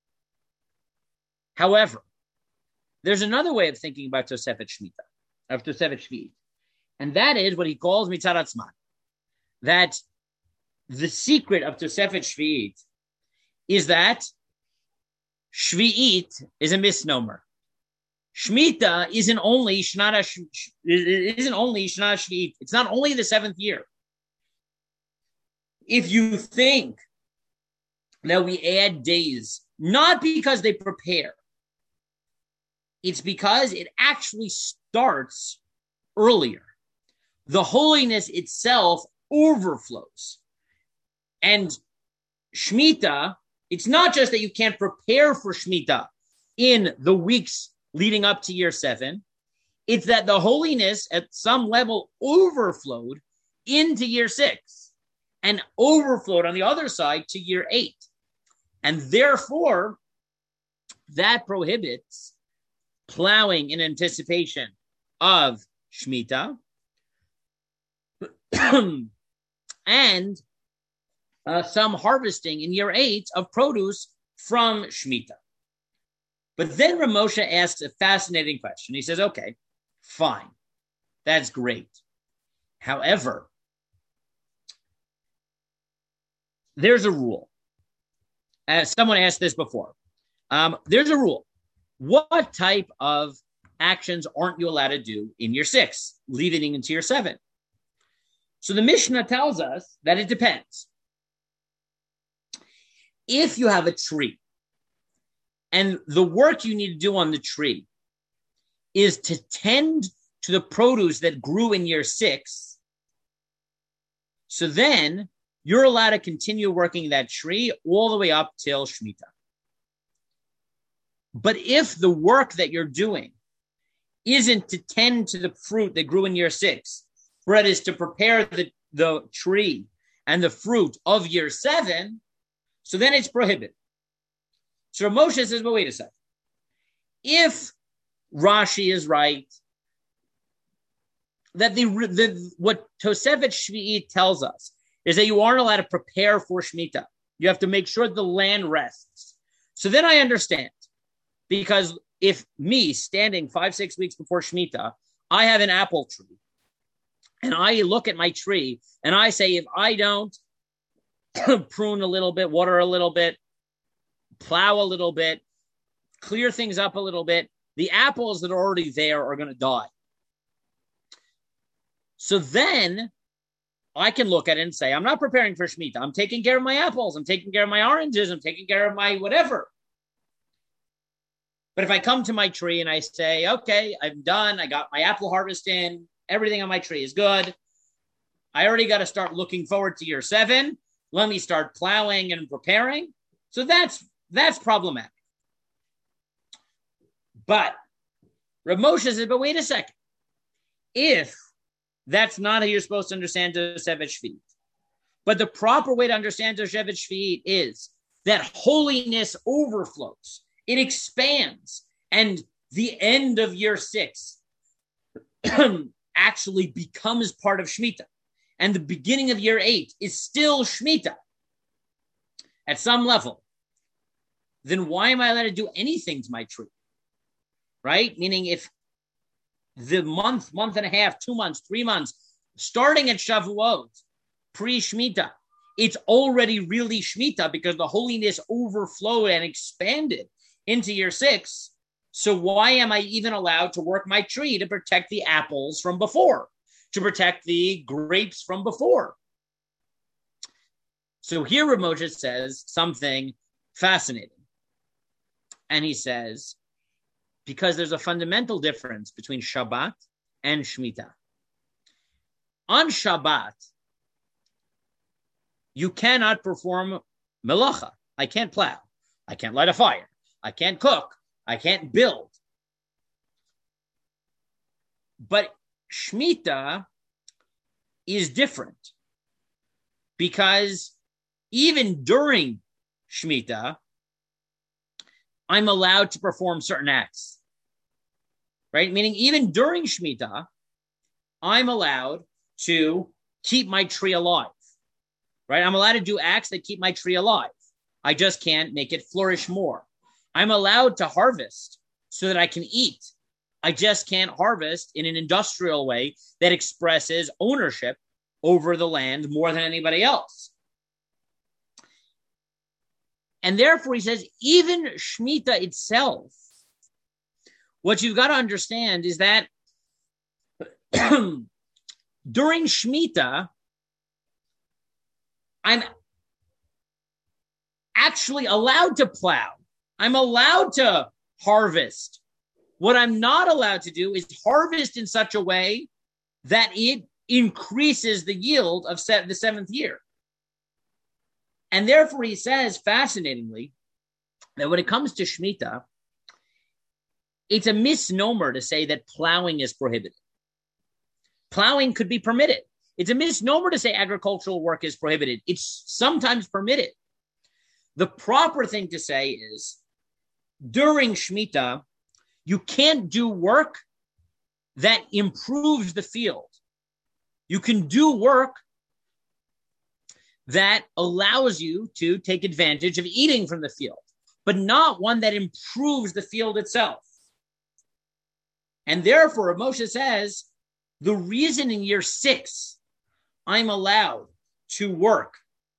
However, there's another way of thinking about Tosefet Shemitah, of Tosefet Shvi'it, and that is what he calls Mitzad Atzman, that the secret of Tosefet Shvi'it is that Shvi'it is a misnomer. Shemitah isn't only Shana Shvi'it. It's not only the 7th year. If you think that we add days, not because they prepare, it's because it actually starts earlier. The holiness itself overflows. And Shemitah, it's not just that you can't prepare for Shemitah in the weeks leading up to year 7. It's that the holiness at some level overflowed into year 6 and overflowed on the other side to year 8. And therefore, that prohibits plowing in anticipation of Shemitah and some harvesting in year 8 of produce from Shemitah. But then Ramosha asks a fascinating question. He says, okay, fine. That's great. However, there's a rule. As someone asked this before. There's a rule. What type of actions aren't you allowed to do in year 6, leading into year 7? So the Mishnah tells us that it depends. If you have a tree, and the work you need to do on the tree is to tend to the produce that grew in year 6, so then you're allowed to continue working that tree all the way up till Shemitah. But if the work that you're doing isn't to tend to the fruit that grew in year 6, but is to prepare the tree and the fruit of year 7, so then it's prohibited. So Moshe says, but wait a second. If Rashi is right, that what Tosefet Shvi'it tells us is that you aren't allowed to prepare for Shemitah. You have to make sure the land rests. So then I understand. Because if me, standing 5-6 weeks before Shemitah, I have an apple tree, and I look at my tree, and I say, if I don't prune a little bit, water a little bit, plow a little bit, clear things up a little bit, the apples that are already there are going to die. So then I can look at it and say, I'm not preparing for Shemitah. I'm taking care of my apples. I'm taking care of my oranges. I'm taking care of my whatever. But if I come to my tree and I say, okay, I'm done. I got my apple harvest in. Everything on my tree is good. I already got to start looking forward to year 7. Let me start plowing and preparing. So that's problematic. But Rav Moshe says, but wait a second. If that's not how you're supposed to understand Tosefet Shvi'it, but the proper way to understand Tosefet Shvi'it is that holiness overflows. It expands. And the end of year 6 actually becomes part of Shemitah. And the beginning of year 8 is still Shemitah at some level. Then why am I allowed to do anything to my tree? Right? Meaning if the month and a half, 2 months, 3 months, starting at Shavuot, pre-Shemitah, it's already really Shemitah because the holiness overflowed and expanded into year 6. So why am I even allowed to work my tree to protect the apples from before, to protect the grapes from before? So here Rav Moshe says something fascinating. And he says, because there's a fundamental difference between Shabbat and Shemitah. On Shabbat, you cannot perform melacha. I can't plow. I can't light a fire. I can't cook. I can't build. But Shemitah is different because even during Shemitah, I'm allowed to perform certain acts, right? Meaning even during Shemitah, I'm allowed to keep my tree alive, right? I'm allowed to do acts that keep my tree alive. I just can't make it flourish more. I'm allowed to harvest so that I can eat. I just can't harvest in an industrial way that expresses ownership over the land more than anybody else. And therefore, he says, even Shemitah itself, what you've got to understand is that during Shemitah, I'm actually allowed to plow. I'm allowed to harvest. What I'm not allowed to do is harvest in such a way that it increases the yield of the seventh year. And therefore, he says, fascinatingly, that when it comes to Shemitah, it's a misnomer to say that plowing is prohibited. Plowing could be permitted. It's a misnomer to say agricultural work is prohibited. It's sometimes permitted. The proper thing to say is, during Shemitah, you can't do work that improves the field. You can do work that allows you to take advantage of eating from the field, but not one that improves the field itself. And therefore, Moshe says, the reason in year 6 I'm allowed to work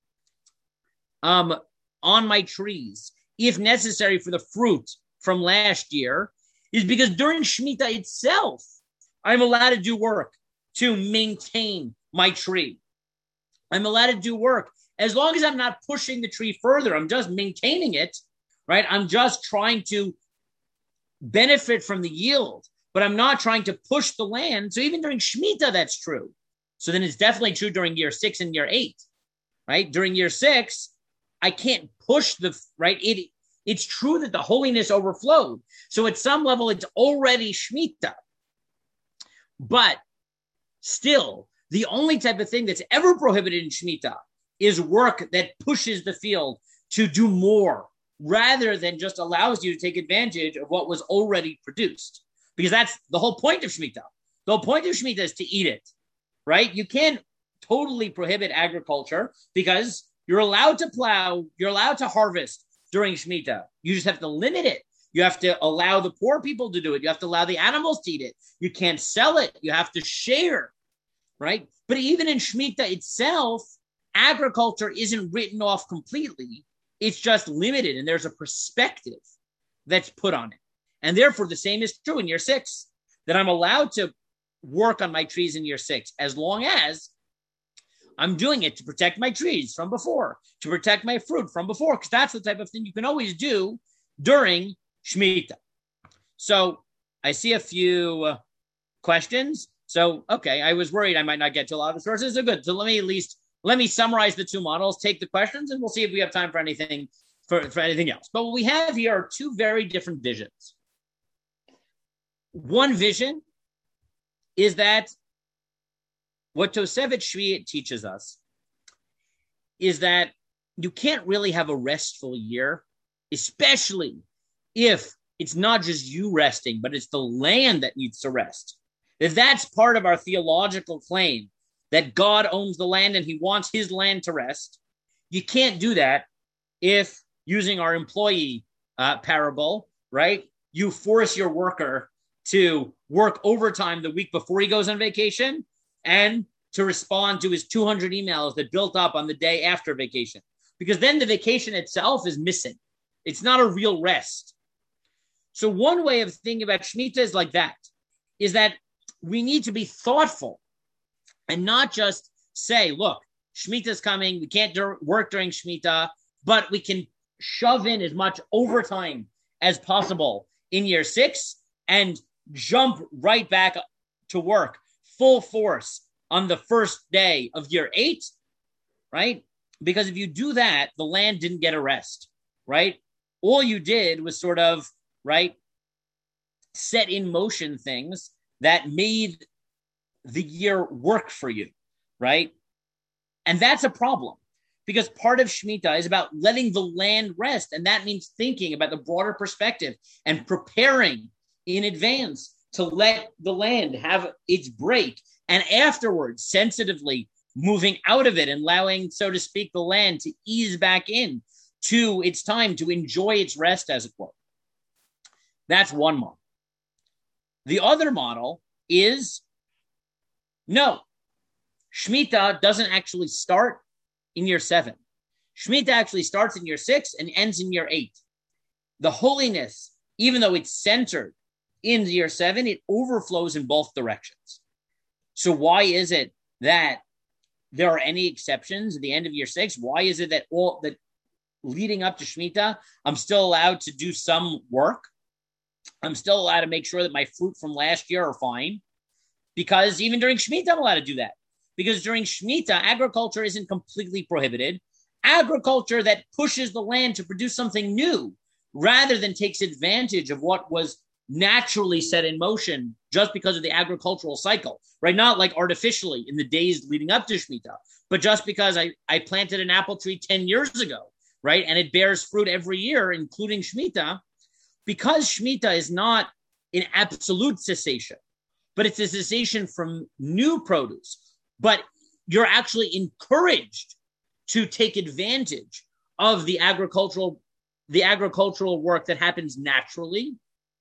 on my trees, if necessary for the fruit from last year, is because during Shemitah itself, I'm allowed to do work to maintain my tree. I'm allowed to do work as long as I'm not pushing the tree further. I'm just maintaining it, right? I'm just trying to benefit from the yield, but I'm not trying to push the land. So even during Shemitah, that's true. So then it's definitely true during year 6 and year 8, right? During year 6, I can't push right? It's true that the holiness overflowed. So at some level, it's already Shemitah. But still, the only type of thing that's ever prohibited in Shemitah is work that pushes the field to do more rather than just allows you to take advantage of what was already produced. Because that's the whole point of Shemitah. The whole point of Shemitah is to eat it, right? You can't totally prohibit agriculture because you're allowed to plow, you're allowed to harvest during Shemitah. You just have to limit it. You have to allow the poor people to do it. You have to allow the animals to eat it. You can't sell it. You have to share, right? But even in Shemitah itself, agriculture isn't written off completely. It's just limited, and there's a perspective that's put on it. And therefore, the same is true in year 6, that I'm allowed to work on my trees in year 6, as long as I'm doing it to protect my trees from before, to protect my fruit from before, because that's the type of thing you can always do during Shemitah. So I see a few questions. So, okay, I was worried I might not get to a lot of the sources. So good. So let me summarize the 2 models, take the questions, and we'll see if we have time for anything for anything else. But what we have here are 2 very different visions. One vision is that what Tosefet Shvi teaches us is that you can't really have a restful year, especially if it's not just you resting, but it's the land that needs to rest. If that's part of our theological claim, that God owns the land and he wants his land to rest, you can't do that if, using our employee parable, right, you force your worker to work overtime the week before he goes on vacation and to respond to his 200 emails that built up on the day after vacation. Because then the vacation itself is missing. It's not a real rest. So one way of thinking about Shemitah is like that, is that we need to be thoughtful and not just say, look, Shemitah's coming, we can't work during Shemitah, but we can shove in as much overtime as possible in year 6 and jump right back to work full force on the first day of year 8, right? Because if you do that, the land didn't get a rest, right? All you did was sort of, right, set in motion things that made the year work for you, right? And that's a problem because part of Shemitah is about letting the land rest. And that means thinking about the broader perspective and preparing in advance to let the land have its break. And afterwards, sensitively moving out of it and allowing, so to speak, the land to ease back in to its time to enjoy its rest, as it were. That's one model. The other model is no, Shemitah doesn't actually start in year 7. Shemitah actually starts in year 6 and ends in year 8. The holiness, even though it's centered in year 7, it overflows in both directions. So why is it that there are any exceptions at the end of year 6? Why is it that all that leading up to Shemitah, I'm still allowed to do some work? I'm still allowed to make sure that my fruit from last year are fine. Because even during Shemitah, I'm allowed to do that. Because during Shemitah, agriculture isn't completely prohibited. Agriculture that pushes the land to produce something new rather than takes advantage of what was naturally set in motion just because of the agricultural cycle, right? Not like artificially in the days leading up to Shemitah, but just because I planted an apple tree 10 years ago, right? And it bears fruit every year, including Shemitah, because Shemitah is not an absolute cessation, but it's a cessation from new produce. But you're actually encouraged to take advantage of the agricultural work that happens naturally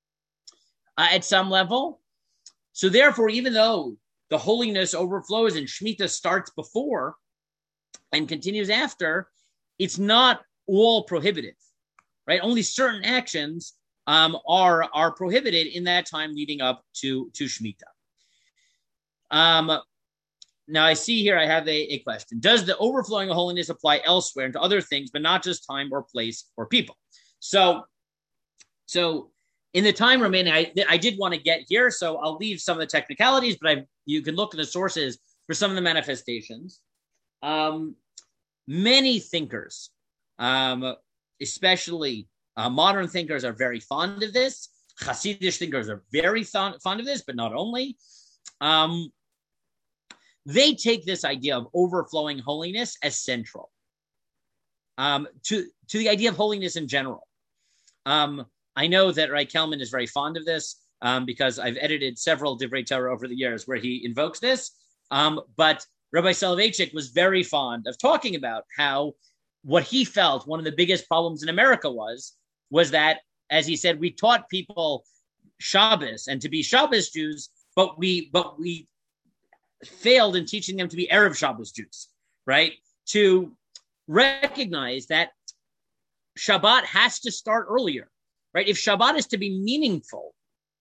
at some level. So therefore, even though the holiness overflows and Shemitah starts before and continues after, it's not all prohibitive, right? Only certain actions are prohibited in that time leading up to Shemitah. Now I see here I have a question. Does the overflowing of holiness apply elsewhere and to other things, but not just time or place or people? So in the time remaining, I did want to get here, so I'll leave some of the technicalities, but you can look at the sources for some of the manifestations. Many thinkers, especially modern thinkers, are very fond of this. Hasidic thinkers are very fond of this, but not only. They take this idea of overflowing holiness as central to the idea of holiness in general. I know that Rai Kelman is very fond of this because I've edited several Divrei Torah over the years where he invokes this. But Rabbi Soloveitchik was very fond of talking about how what he felt one of the biggest problems in America was that, as he said, we taught people Shabbos and to be Shabbos Jews, but we failed in teaching them to be Erev Shabbos Jews, right? To recognize that Shabbat has to start earlier, right? If Shabbat is to be meaningful,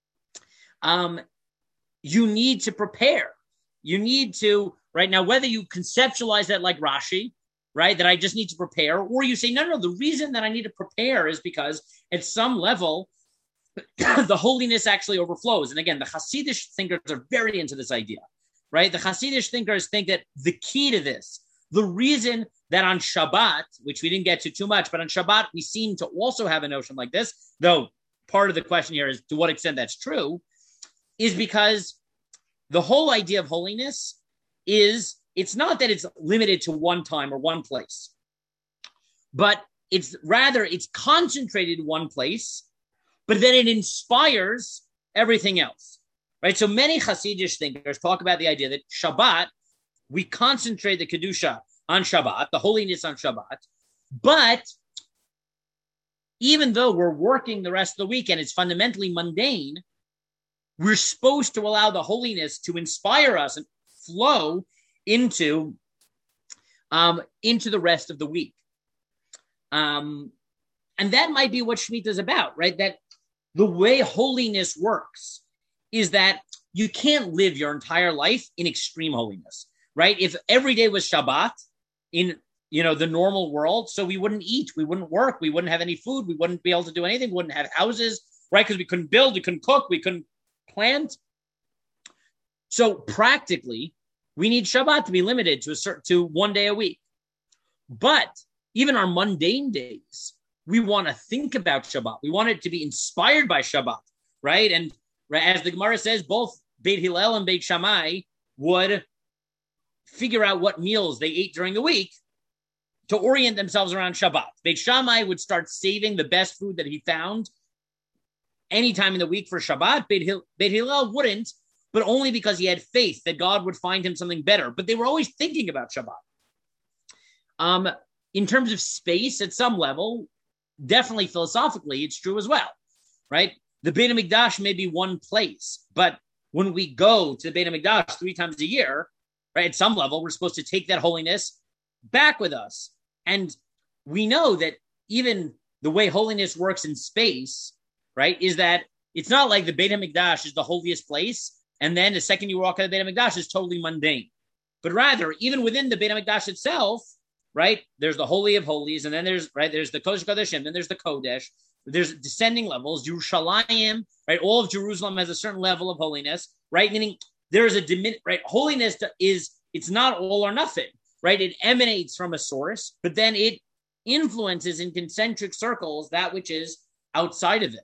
you need to prepare. You need to, right now, whether you conceptualize that like Rashi, right, that I just need to prepare, or you say, no, the reason that I need to prepare is because at some level, the holiness actually overflows. And again, the Hasidic thinkers are very into this idea, right? The Hasidic thinkers think that the key to this, the reason that on Shabbat, which we didn't get to too much, but on Shabbat, we seem to also have a notion like this, though part of the question here is to what extent that's true, is because the whole idea of holiness is, it's not that it's limited to one time or one place, but it's concentrated in one place, but then it inspires everything else, right? So many Hasidic thinkers talk about the idea that Shabbat, we concentrate the Kedusha on Shabbat, the holiness on Shabbat, but even though we're working the rest of the week and it's fundamentally mundane, we're supposed to allow the holiness to inspire us and flow into the rest of the week. And that might be what Shemitah is about, right? That the way holiness works is that you can't live your entire life in extreme holiness, right? If every day was Shabbat in, the normal world, so we wouldn't eat, we wouldn't work, we wouldn't have any food, we wouldn't be able to do anything, we wouldn't have houses, right? Because we couldn't build, we couldn't cook, we couldn't plant. So practically, we need Shabbat to be limited to one day a week. But even our mundane days, we want to think about Shabbat. We want it to be inspired by Shabbat, right? And as the Gemara says, both Beit Hillel and Beit Shammai would figure out what meals they ate during the week to orient themselves around Shabbat. Beit Shammai would start saving the best food that he found anytime in the week for Shabbat. Beit Hillel wouldn't, but only because he had faith that God would find him something better. But they were always thinking about Shabbat. In terms of space, at some level, definitely philosophically, it's true as well, right? The Beit HaMikdash may be one place, but when we go to the Beit HaMikdash 3 times a year, right, at some level, we're supposed to take that holiness back with us. And we know that even the way holiness works in space, right, is that it's not like the Beit HaMikdash is the holiest place, and then the second you walk out of the Beit HaMikdash is totally mundane. But rather, even within the Beit HaMikdash itself, right, there's the Holy of Holies, and then there's the Kodesh Kodeshim, then there's the Kodesh. There's descending levels. Yerushalayim, right, all of Jerusalem has a certain level of holiness, right, meaning there is right, holiness it's not all or nothing, right? It emanates from a source, but then it influences in concentric circles that which is outside of it.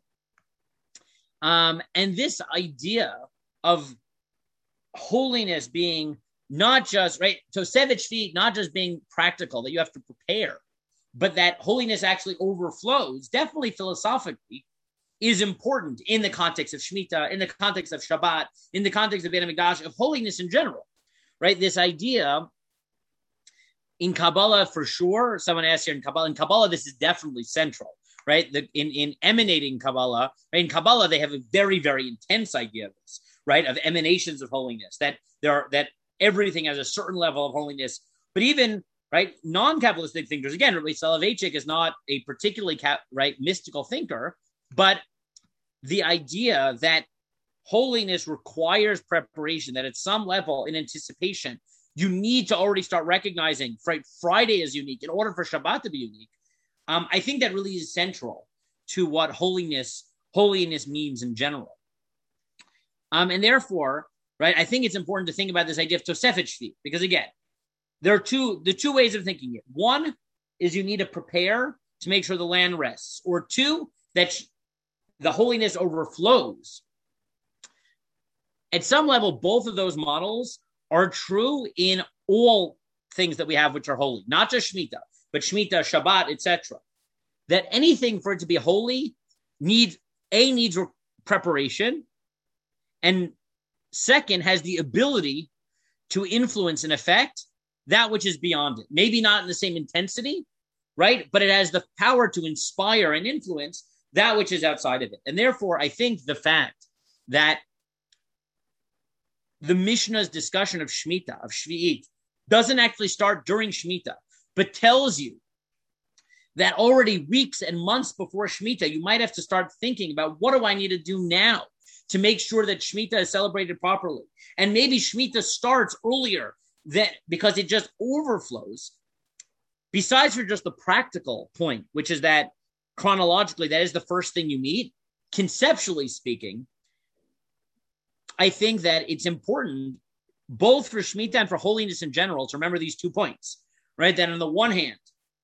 And this idea of holiness being not just, right, Tosefet Shvi'it, not just being practical, that you have to prepare, but that holiness actually overflows, definitely philosophically, is important in the context of Shemitah, in the context of Shabbat, in the context of Beit HaMikdash, of holiness in general, right? This idea in Kabbalah, for sure, someone asked here in Kabbalah, this is definitely central, right? In emanating Kabbalah, right? In Kabbalah, they have a very, very intense idea of this, right? Of emanations of holiness, that everything has a certain level of holiness, but even, right, non-Kabbalistic thinkers, again, Rabbi Soloveitchik is not a particularly mystical thinker, but the idea that holiness requires preparation, that at some level in anticipation, you need to already start recognizing, right, Friday is unique in order for Shabbat to be unique. I think that really is central to what holiness means in general. And therefore, right, I think it's important to think about this idea of Tosefet Shvi'it, because again, there are the two ways of thinking it. One is you need to prepare to make sure the land rests, or two, that the holiness overflows. At some level, both of those models are true in all things that we have which are holy, not just Shemitah, but Shemitah, Shabbat, etc. That anything for it to be holy needs preparation, and second, has the ability to influence and affect that which is beyond it. Maybe not in the same intensity, right? But it has the power to inspire and influence that which is outside of it. And therefore, I think the fact that the Mishnah's discussion of Shemitah, of Shvi'it, doesn't actually start during Shemitah, but tells you that already weeks and months before Shemitah, you might have to start thinking about, what do I need to do now to make sure that Shemitah is celebrated properly? And maybe Shemitah starts earlier because it just overflows. Besides for just the practical point, which is that chronologically, that is the first thing you meet, conceptually speaking, I think that it's important, both for Shemitah and for holiness in general, to remember these 2 points, right? That on the one hand,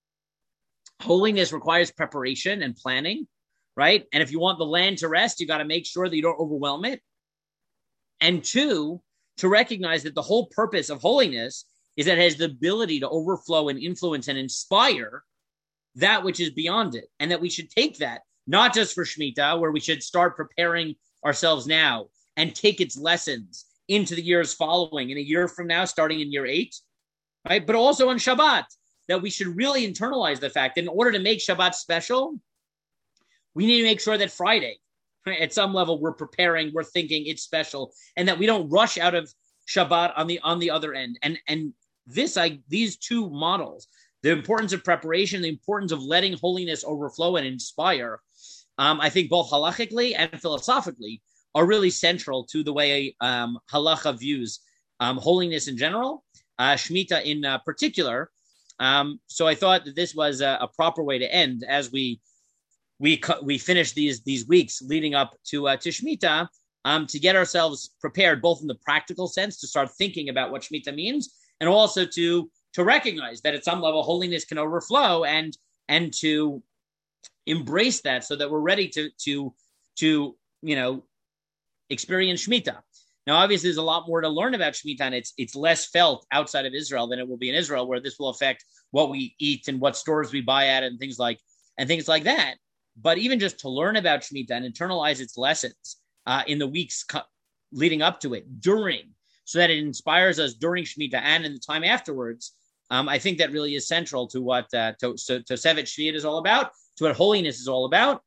holiness requires preparation and planning, right? And if you want the land to rest, you got to make sure that you don't overwhelm it. And two, to recognize that the whole purpose of holiness is that it has the ability to overflow and influence and inspire that which is beyond it. And that we should take that, not just for Shemitah, where we should start preparing ourselves now and take its lessons into the years following, in a year from now, starting in year 8, right? But also on Shabbat, that we should really internalize the fact that in order to make Shabbat special, we need to make sure that Friday, right, at some level, we're preparing, we're thinking it's special, and that we don't rush out of Shabbat on the other end. And these two models, the importance of preparation, the importance of letting holiness overflow and inspire, I think both halachically and philosophically are really central to the way halacha views holiness in general, Shemitah in particular. So I thought that this was a proper way to end as we finish these weeks leading up to Shemitah, to get ourselves prepared, both in the practical sense, to start thinking about what Shemitah means, and also to recognize that at some level holiness can overflow, and to embrace that so that we're ready to experience Shemitah. Now, obviously, there's a lot more to learn about Shemitah, and it's less felt outside of Israel than it will be in Israel, where this will affect what we eat and what stores we buy at and things like that. But even just to learn about Shemitah and internalize its lessons in the weeks leading up to it, so that it inspires us during Shemitah and in the time afterwards, I think that really is central to what Tosefet Shvi'it is all about, to what holiness is all about.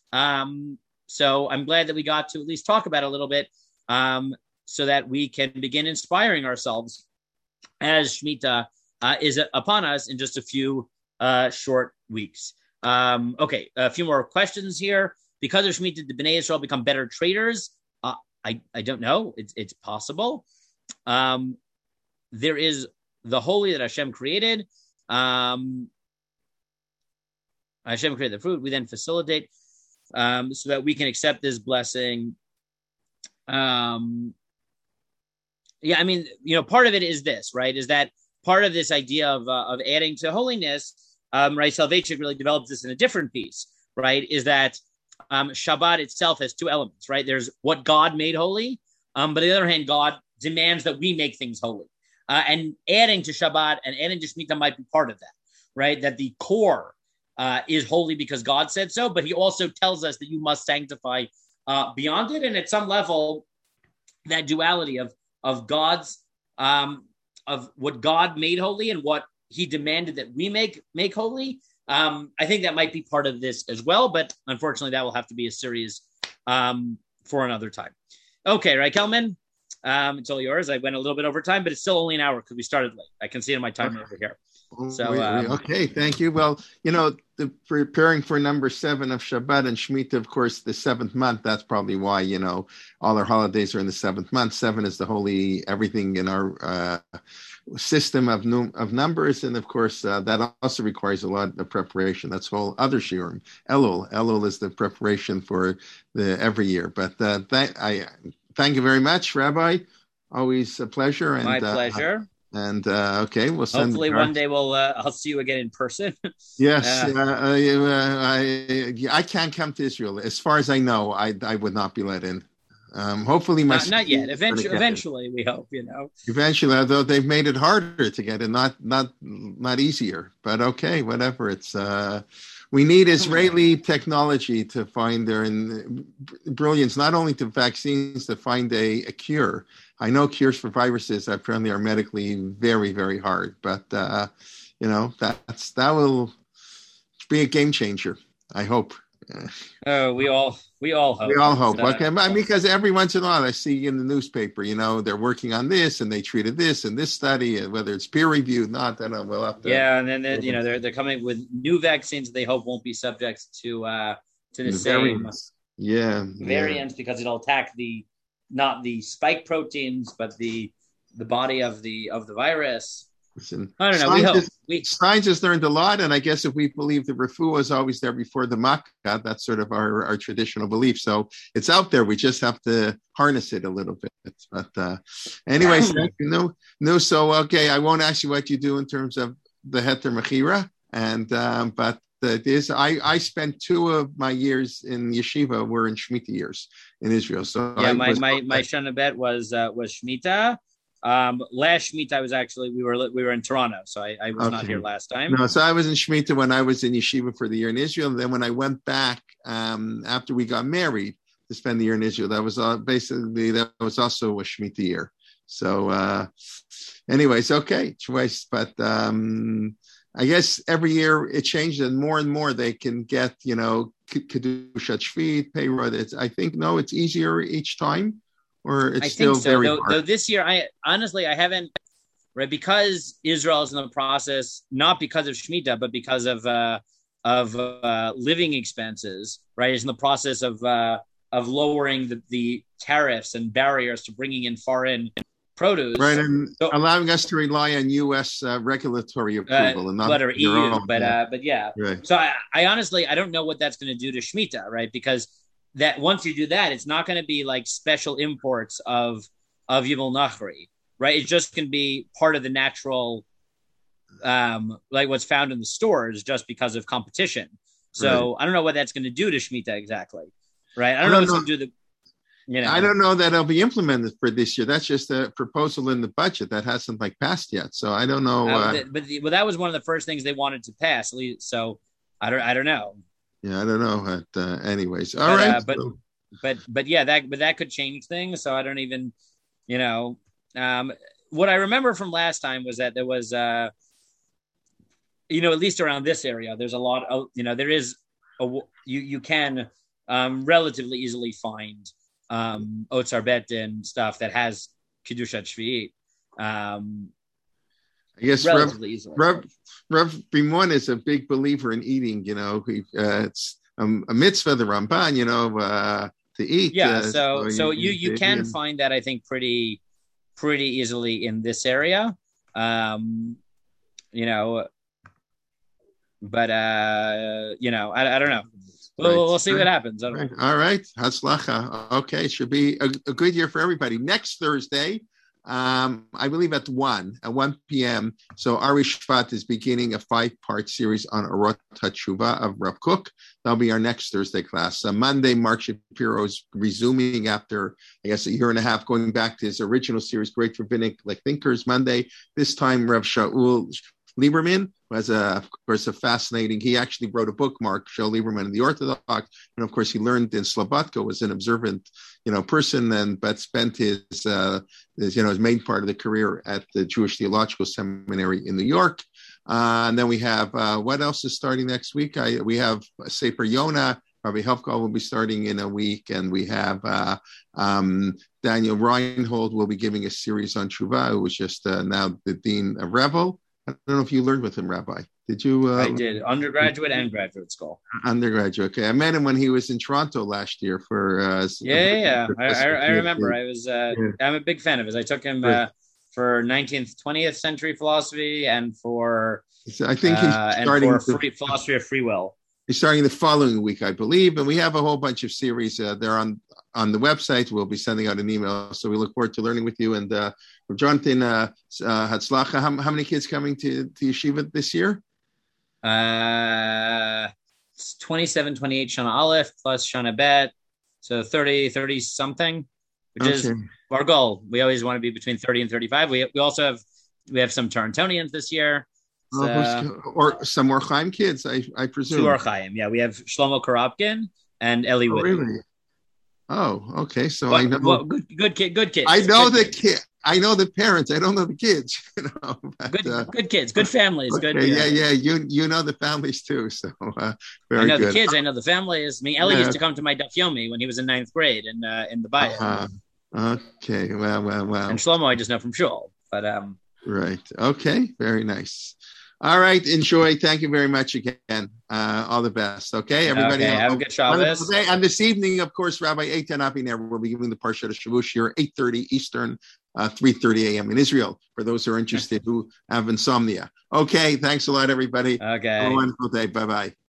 So I'm glad that we got to at least talk about it a little bit, so that we can begin inspiring ourselves as Shemitah is upon us in just a few short weeks. Okay, a few more questions here. Because of Shemitah, did Bnei Israel become better traders? I don't know. It's possible. There is the holy that Hashem created. Hashem created the fruit. We then facilitate so that we can accept this blessing. Yeah, I mean, part of it is this, right? Is that part of this idea of adding to holiness, right? Soloveitchik really develops this in a different piece, right? Is that Shabbat itself has two elements, right? There's what God made holy, but on the other hand, God demands that we make things holy. And adding to Shabbat and adding to Shemitah might be part of that, right? That the core is holy because God said so, but he also tells us that you must sanctify beyond it. And at some level, that duality of God's of what God made holy and what he demanded that we make holy, I think that might be part of this as well. But unfortunately, that will have to be a series for another time. Okay, right, Kelman? It's all yours. I went a little bit over time, but it's still only an hour because we started late. I can see it in my timer over here. So okay, thank you. Well, preparing for number 7 of Shabbat and Shemitah, of course, the 7th month. That's probably why all our holidays are in the 7th month. 7 is the holy everything in our system of numbers, and of course that also requires a lot of preparation. That's whole other shiurim. Elul is the preparation for the every year. But thank you very much, Rabbi. Always a pleasure. And, my pleasure. Okay, we'll send. Hopefully, one day I'll see you again in person. Yes, I can't come to Israel. As far as I know, I would not be let in. Hopefully, not yet. Eventually, we hope. Eventually, although they've made it harder to get in, not easier. But okay, whatever. It's we need Israeli technology to find their brilliance, not only to vaccines, to find a cure. I know cures for viruses apparently are medically very, very hard, but that will be a game changer. I hope. Oh, we all hope. We all hope. Okay, because every once in a while I see in the newspaper, they're working on this and they treated this in this study, and whether it's peer reviewed, not. Then we'll have to. Yeah, and then they're coming with new vaccines they hope won't be subject to the same variants because it'll attack not the spike proteins, but the body of the virus. Listen, I don't know. We hope. Scientists learned a lot, and I guess if we believe the refuah is always there before the makkah, that's sort of our traditional belief. So it's out there. We just have to harness it a little bit. But anyways, so okay, I won't ask you what you do in terms of the heter mechira, but I spent 2 of my years in yeshiva were in Shemitah years in Israel. So yeah, my Shana Bet was Shemitah. Last Shemitah I was actually we were in Toronto, so I was not here last time. No, so I was in Shemitah when I was in yeshiva for the year in Israel. And then when I went back after we got married to spend the year in Israel, that was also a Shemitah year. So anyways, okay, choice, but I guess every year it changes, and more they can get, Kedushat Shvit, Peyrod. I think it's easier each time, or it's still very hard. Though this year, I haven't, right, because Israel is in the process, not because of Shemitah, but because of living expenses, right, is in the process of lowering the tariffs and barriers to bringing in foreign produce, right, and allowing us to rely on U.S. regulatory approval and not EU. Own. But yeah. Right. So I honestly don't know what that's going to do to Shemitah, right? Because that once you do that, it's not going to be like special imports of Yimel Nachri, right? It's just going to be part of the natural, like what's found in the stores, just because of competition. So right. I don't know what that's going to do to Shemitah exactly, right? I don't know what's going to do I don't know that it'll be implemented for this year. That's just a proposal in the budget that hasn't passed yet. So I don't know. But that was one of the first things they wanted to pass. So I don't know. Yeah, I don't know. But anyways, all right. But that could change things. So I don't even, what I remember from last time was that there was, at least around this area, there's a lot of, there is you can relatively easily find Otzar Bet and stuff that has Kiddushat Shvi'it. I guess Rev Brimon is a big believer in eating. It's a mitzvah, the Ramban, to eat. Yeah, so you can find that, I think, pretty easily in this area. But I don't know. We'll see what happens. All right. Hatzlacha. Okay. Should be a good year for everybody. Next Thursday, I believe at 1 p.m. So Ari Shvat is beginning a 5-part series on Orot HaTshuva of Rav Kook. That'll be our next Thursday class. Monday, Mark Shapiro is resuming after, I guess, a year and a half, going back to his original series, Great Rabbinic Thinkers Monday. This time, Rav Shaul Lieberman, who has, of course, a fascinating, he actually wrote a book, Mark Shaul Lieberman in the Orthodox, and of course he learned in Slobodka, was an observant, person, but spent his main part of the career at the Jewish Theological Seminary in New York. And then we have, what else is starting next week? We have Sefer Yonah. Rabbi Helfgall will be starting in a week, and we have Daniel Reinhold will be giving a series on Tshuva, who was just now the Dean of Revel. I don't know if you learned with him, Rabbi. Did you? I did, undergraduate and graduate school. Undergraduate, okay. I met him when he was in Toronto last year for. I remember. I'm a big fan of his. I took him for 19th, 20th century philosophy and for. I think he's starting philosophy of free will. He's starting the following week, I believe, and we have a whole bunch of series. They're on the website. We'll be sending out an email, so we look forward to learning with you. And Jonathan Hatzlacha, how many kids coming to yeshiva this year? 27, 28 Shana Aleph plus Shana Bet, so 30 something, which is our goal. We always want to be between 30 and 35. We also have some Torontonians this year. Or some more Chaim kids, I presume. 2 Or Chaim, yeah. We have Shlomo Karabkin and Eli Whitten. Really? Oh, okay. So I know good kids. I know the kid. I know the parents. I don't know the kids. But, good kids, good families. Okay, good. Yeah. You know the families too. So very I know good. The kids. I know the families. Eli used to come to my Daf Yomi when he was in 9th grade in the Bayou. Okay. Wow. And Shlomo, I just know from shul. But right. Okay. Very nice. All right. Enjoy. Thank you very much again. All the best. Okay, everybody. Okay, have a good Shabbos. And this evening, of course, Rabbi Eitan Aviner will be giving the Parshat of Shavuot here, 8:30 Eastern, 3:30 a.m. in Israel, for those who are interested who have insomnia. Okay. Thanks a lot, everybody. Okay. Have a wonderful day. Bye-bye.